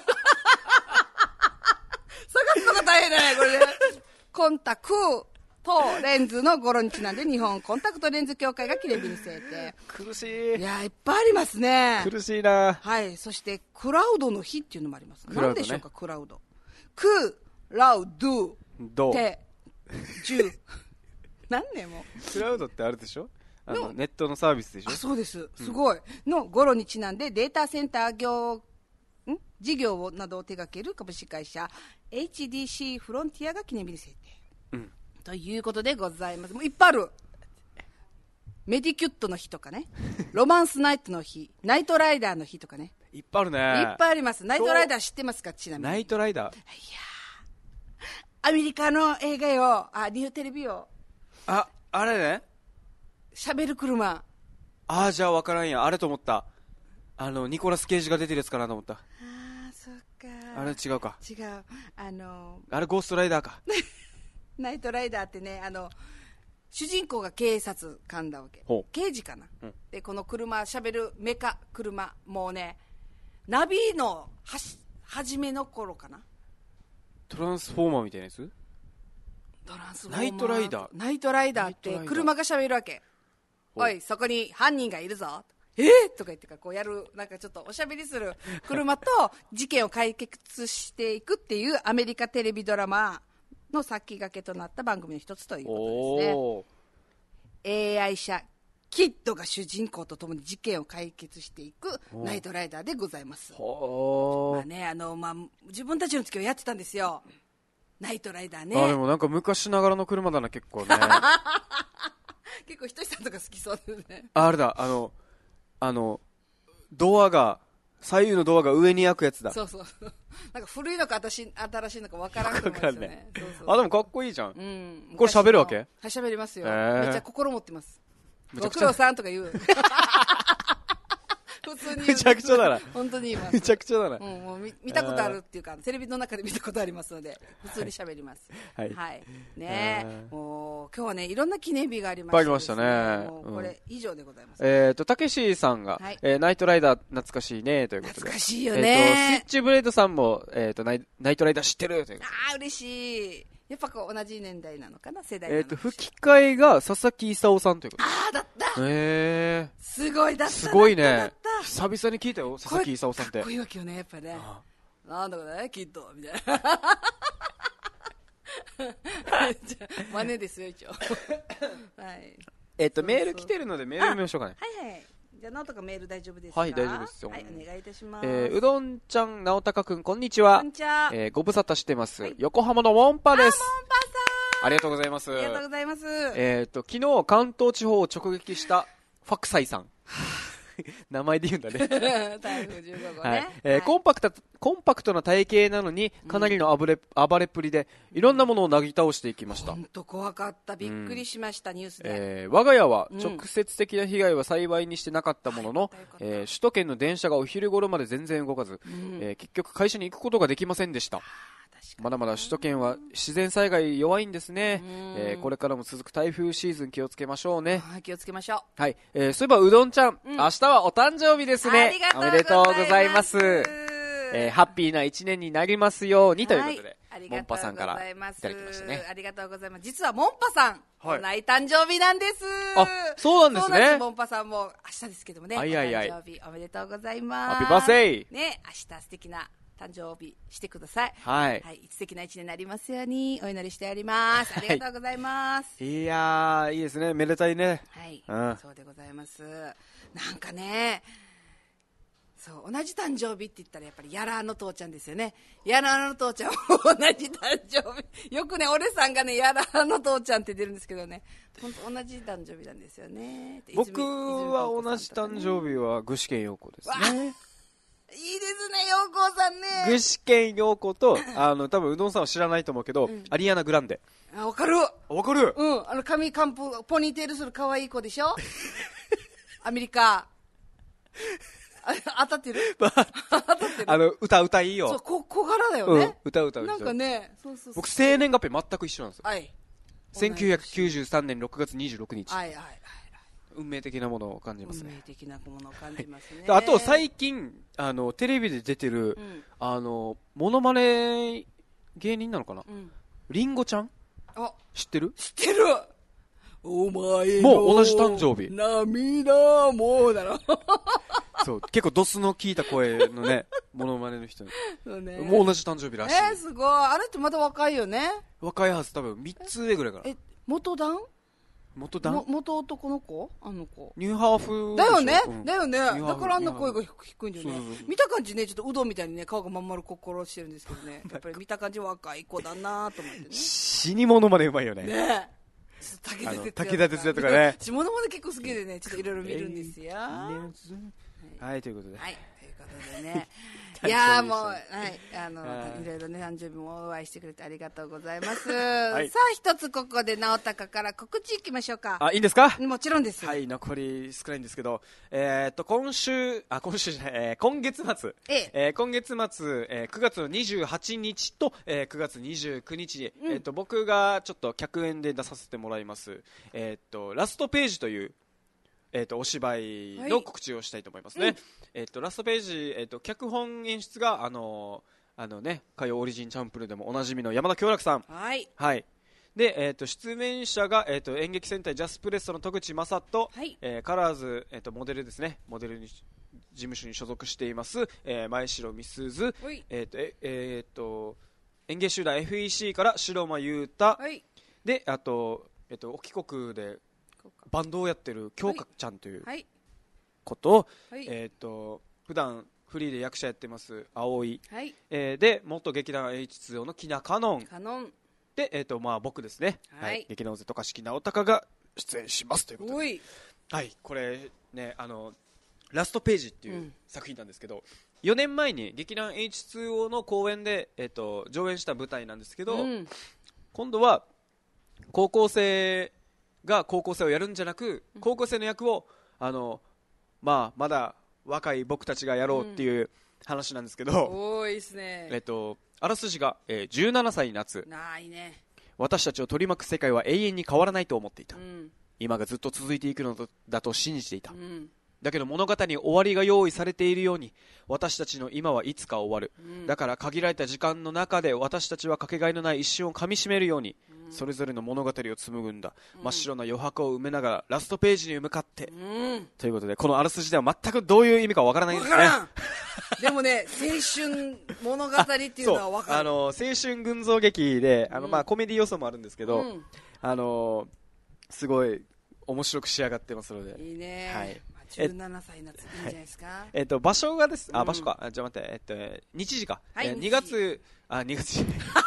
すのが大変だねこれね。コンタクトレンズの語呂にちなんで日本コンタクトレンズ協会が記念日に制定。 苦しい。 いやいっぱいありますね。 苦しいな。 はい。そしてクラウドの日っていうのもあります。 クラウドね、 何でしょうかクラウド。クラウドどうてじゅう何年もクラウドってあるでしょ、あのネットのサービスでしょ。 あ、そうです。すごい、うん、の語呂にちなんでデータセンター業ん事業をなどを手掛ける株式会社 エイチディーシー フロンティアが記念日に制定、うん、ということでございます。もういっぱいある。メディキュットの日とかねロマンスナイトの日、ナイトライダーの日とかね、 いっぱいあるね。 いっぱいあります。ナイトライダー知ってますか？ちなみにナイトライダー、いやアメリカの映画よ、あ、ニューテレビよ、 あ、あれね、 しゃべる車。 ああ、じゃあ分からんや。あれと思った、あのニコラス・ケイジが出てるやつかなと思った。ああ、そっか。 あれ違うか。 違う、あのあれゴーストライダーかナイトライダーってね、あの主人公が警察官だわけ、刑事かな、うん、でこの車しゃべるメカ車、もうねナビのはし初めの頃かな、 トランスフォーマーみたいなやつ。 トランスフォーマー、 ナイトライダー。 ナイトライダーって車がしゃべるわけ。おい、そこに犯人がいるぞ、えー、とか言ってかこうやる、なんかちょっとおしゃべりする車と事件を解決していくっていうアメリカテレビドラマの先駆けとなった番組の一つということですね。エーアイ 車キッドが主人公とともに事件を解決していくナイトライダーでございます。まあね、あの、まあ、自分たちの時はやってたんですよ、ナイトライダーね。 あ、でもなんか昔ながらの車だな結構ね結構ひとしさんとか好きそうですね。 あれだ、あのあのドアが左右のドアが上に開くやつだ。 そうそうなんか古いのか新しいのか分からんと思うんですよね。そうそう、 あ、でもかっこいいじゃん、 うん、 これ喋るわけ？ はい、喋りますよ、 えー、 めっちゃ心持ってます。ご苦労さんとか言う普通に言う。 めちゃくちゃだな本当に言います。 めちゃくちゃだな、 うん、もう 見, 見たことあるっていうかテレビの中で見たことありますので普通に喋ります。はい、はい、ねえ、もう今日はねいろんな記念日がありました、ね、 ありましたね。 もうこれ以上でございます、 うん、えっ、ー、とたけしさんが、はい、えー、ナイトライダー懐かしいねということで。 懐かしいよね。 えー、とスイッチブレードさんも、えー、とナイナイトライダー知ってるという。 ああ嬉しい。やっぱこう同じ年代なのかな、世代なのか。 えっ、ー、と吹き替えが佐々木功さんということで。 ああだった。 えー、 すごいだった。 すごいね。久々に聞いたよ佐々木功さんって。 かっこいいわけよねやっぱね。ああなんだかねきっとみたいなじゃ真似ですよ一応はい。 えっ、ー、とメール来てるのでメール読みましょうかね。 はいはい。じゃあノートかメール大丈夫ですか？ はい大丈夫ですよ。 はいお願いいたします。 えー、うどんちゃん直隆くんこんにちは。 こんにちは。 えー、ご無沙汰してます、はい、横浜のモンパです。 モンパさんありがとうございます。 ありがとうございます。 えっ、ー、と昨日関東地方を直撃したファクサイさん名前で言うんだね台風じゅうごごね、 はいえーはい、コンパクトコンパクトな体型なのにかなりの暴れ、暴れっぷりでいろんなものをなぎ倒していきました。 本当怖かった。びっくりしました、うん、ニュースで、 えー、我が家は直接的な被害は幸いにしてなかったものの、うんえー、首都圏の電車がお昼頃まで全然動かず、うんえー、結局会社に行くことができませんでした。まだまだ首都圏は自然災害弱いんですね、えー、これからも続く台風シーズン気をつけましょうね。 気をつけましょう。 はい、えー、そういえばうどんちゃん、うん、明日はお誕生日ですね。 おめでとうございます。 えー、ハッピーな一年になりますようにということで、 はい、 モンパさんからいただきましたね。 ありがとうございます。実はモンパさん、はい、同じ誕生日なんです。 あ、そうなんですね。 そうなんです。モンパさんも明日ですけどもね、 あいあいあいお誕生日おめでとうございます。 ハッピーバースデーね、明日素敵な誕生日してください。 はい、 はい、素敵な一年になりますようにお祈りしております。ありがとうございます。 はい、いやーいいですね、めでたいね。 はい、うん、そうでございます。なんかね、そう同じ誕生日って言ったらやっぱりやらの父ちゃんですよね。やらの父ちゃんも同じ誕生日。よくね俺さんがねやらの父ちゃんって出るんですけどね、本当同じ誕生日なんですよね。 僕は同じ誕生日は具志堅用子ですね。 いいですね、陽子さんね。 具志堅用子と、あの、多分うどんさんは知らないと思うけど、うん、アリアナ・グランデ。 あ、わかる。 わかる。 うん、あの髪カンプポニーテールする可愛い子でしょアメリカ。 当たってる当たってるあの、歌歌いよ。 そう、こ、小柄だよね。うん、 歌歌う。 なんかね、そうそうそう。 僕、生年月日全く一緒なんですよ。 はい。 せんきゅうひゃくきゅうじゅうさんねんろくがつにじゅうろくにち。 はいはいはい。 運命的なものを感じますね。 運命的なものを感じますね。 あと、最近、あの、テレビで出てる、うん、あの、モノマネ芸人なのかな、うん、リンゴちゃんあ、知ってる知ってるお前もう同じ誕生日。 涙もうだろ。 そう、結構ドスの効いた声のね、モノマネの人。そうね。もう同じ誕生日らしい。 えー、すごい。あれってまだ若いよね。 若いはず、多分みっつ上ぐらいかな。 え、元旦元旦元男の子あの子。 ニューハーフだよね、うん、だよね。だからあんな声が低いんだよね。そうそうそう、見た感じね、ちょっとうどんみたいにね、顔がまん丸心してるんですけどね。やっぱり見た感じ若い子だなと思ってね。 死に物までうまいよね。 ねえ。 武田鉄矢とかね。 下のまで結構好きでね、ちょっといろいろ見るんですよ。 はい、ということで。 はい、ということでね。いやーもう、はい、あの、いろいろね、誕生日もお会いしてくれてありがとうございます。はい、さあ、一つここで直高から告知いきましょうか。 あ、いいんですか？ もちろんです。 はい、残り少ないんですけど、えー、っと、今週、あ、今週じゃない、えー、今月末、えええー、今月末、えー、くがつのにじゅうはちにちと、えー、くがつにじゅうくにちに、うん、えー、っと、僕がちょっと客演で出させてもらいます、えー、っと、ラストページという、えー、とお芝居の告知をしたいと思いますね、はい、えー、とラストページ、えー、と脚本演出があのーあのね、火曜オリジンチャンプルでもおなじみの山田京楽さん、 はい、 はい、で、えー、と出演者が、えー、と演劇戦隊ジャスプレッソの戸口正人、はい、えー、カラーズ、えー、とモデルですね、モデルに事務所に所属しています、えー、前城美鈴、えーとええー、と演芸集団 エフイーシー から白間優太、はい、であと、えー、と沖国でバンドをやってる京香ちゃんということを、はい、えー、と普段フリーで役者やってます葵、はい、えー、で元劇団 エイチツーオー の木名香音で、えーとまあ、僕ですね、はいはい、劇団尾瀬渡嘉敷直隆が出演しますということで、はい、これね、あのラストページっていう作品なんですけど、うん、よねんまえに劇団 エイチツーオー の公演で、えー、と上演した舞台なんですけど、うん、今度は高校生が高校生をやるんじゃなく、高校生の役をあの、まあ、まだ若い僕たちがやろうっていう話なんですけど、 うん、おーいいっすね。 えっと、あらすじが、えー、じゅうななさい夏、 ないね、 私たちを取り巻く世界は永遠に変わらないと思っていた、うん、今がずっと続いていくのだと信じていた、うん、だけど物語に終わりが用意されているように私たちの今はいつか終わる、うん、だから限られた時間の中で私たちはかけがえのない一瞬をかみしめるように、うん、それぞれの物語を紡ぐんだ、うん、真っ白な余白を埋めながらラストページに向かって、うん、ということでこのあらすじでは全くどういう意味かわからないんですね。 でもね、青春物語っていうのはわかる。 あの青春群像劇であの、うん、まあ、コメディ要素もあるんですけど、うん、あのすごい面白く仕上がってますのでいいね、はい、じゅうななさい夏いいんじゃないですか。 えっと場所がです、あ、場所か、じゃあ待って、えっと日時か、はい、えー、にがつ、あ、にがつ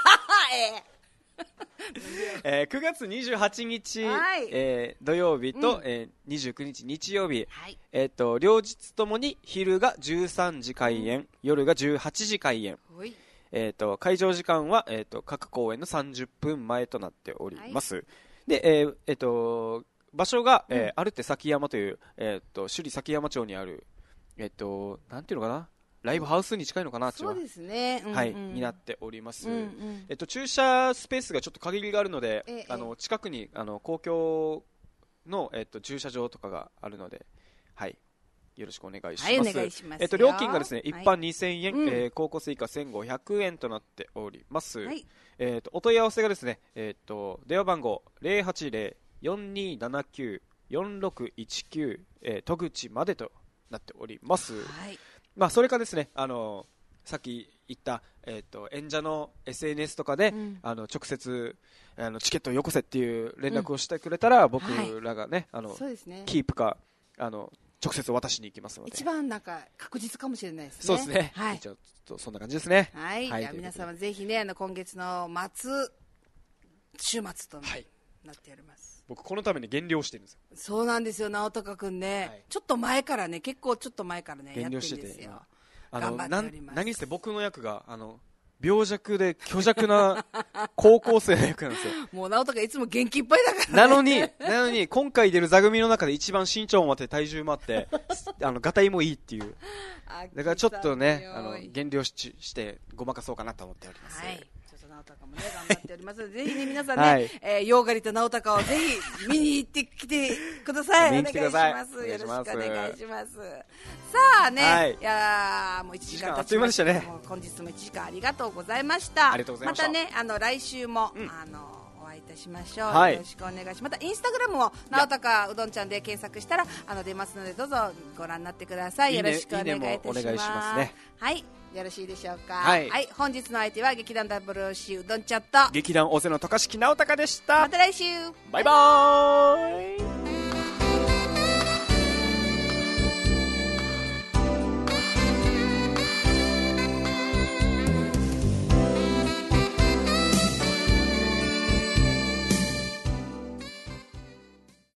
えー、くがつにじゅうはちにち、はい、えー、土曜日と、うん、えー、にじゅうくにち日曜日、はい、えー、と両日ともに昼がじゅうさんじ開演、うん、夜がじゅうはちじ開演、えー、と会場時間は、えー、と各公演のさんじゅっぷんまえとなっております、はい、で、えーえー、と場所が、えーうん、アルテ崎山という、えー、と首里崎山町にある、えー、となんていうのかな、ライブハウスに近いのかな、 そうですね、うんうん、 はい、になっております、うんうん、えっと、駐車スペースがちょっと限りがあるので、ええ、あの近くにあの公共の、えっと、駐車場とかがあるので、はい、よろしくお願いします。はい、お願いします。えっと、料金がですね、一般にせんえん、はい、えー、高校生以下せんごひゃくえんとなっております、はい、えっと、お問い合わせがですね、えっと、電話番号 ゼロはちゼロ よんにーななきゅう よんろくいちきゅう、えー、戸口までとなっております、はい、まあ、それかですね、あのさっき言った、えー、と演者の エスエヌエス とかで、うん、あの直接あのチケットをよこせっていう連絡をしてくれたら、うん、僕らがね、はい、あのそうですね、キープかあの直接渡しに行きますので、 一番なんか確実かもしれないですね。 そうですね、はい、ちょっとそんな感じですね。 はい、はい、皆様ぜひね、あの今月の末週末となっております。 僕このために減量してるんですよ。 そうなんですよ、直隆くんね、はい、ちょっと前からね、結構ちょっと前からね減量してて、やってるんですよ。 あの頑張っております。何せ僕の役があの病弱で虚弱な高校生の役なんですよ。 もう直人がいつも元気いっぱいだから、ね、 なのになのに今回出る座組の中で一番身長もあって体重もあってあのガタイもいいっていう。だからちょっとねあの減量 し, してごまかそうかなと思っております。 はい、直孝もね頑張っておりますのでぜひね皆さんね、はい、えー、ヨーガリと直孝をぜひ見に行ってきてください。お願いします。よろしくお願いします。さあね、はい、いやもういちじかん経ちましたね。本日もいちじかんありがとうございました。 ありがとうございました。 またねあの来週も、うん、あのお会いいたしましょう、はい、よろしくお願いします。またインスタグラムを直孝うどんちゃんで検索したらあの出ますのでどうぞご覧になってください。よろしくお願いいたします。いいね、お願いしますね。はい、よろしいでしょうか。はい、はい、本日の相手は劇団 ダブリューオーシー うどんちゃんと劇団オセの渡嘉敷直孝でした。 また来週。 バイバーイ。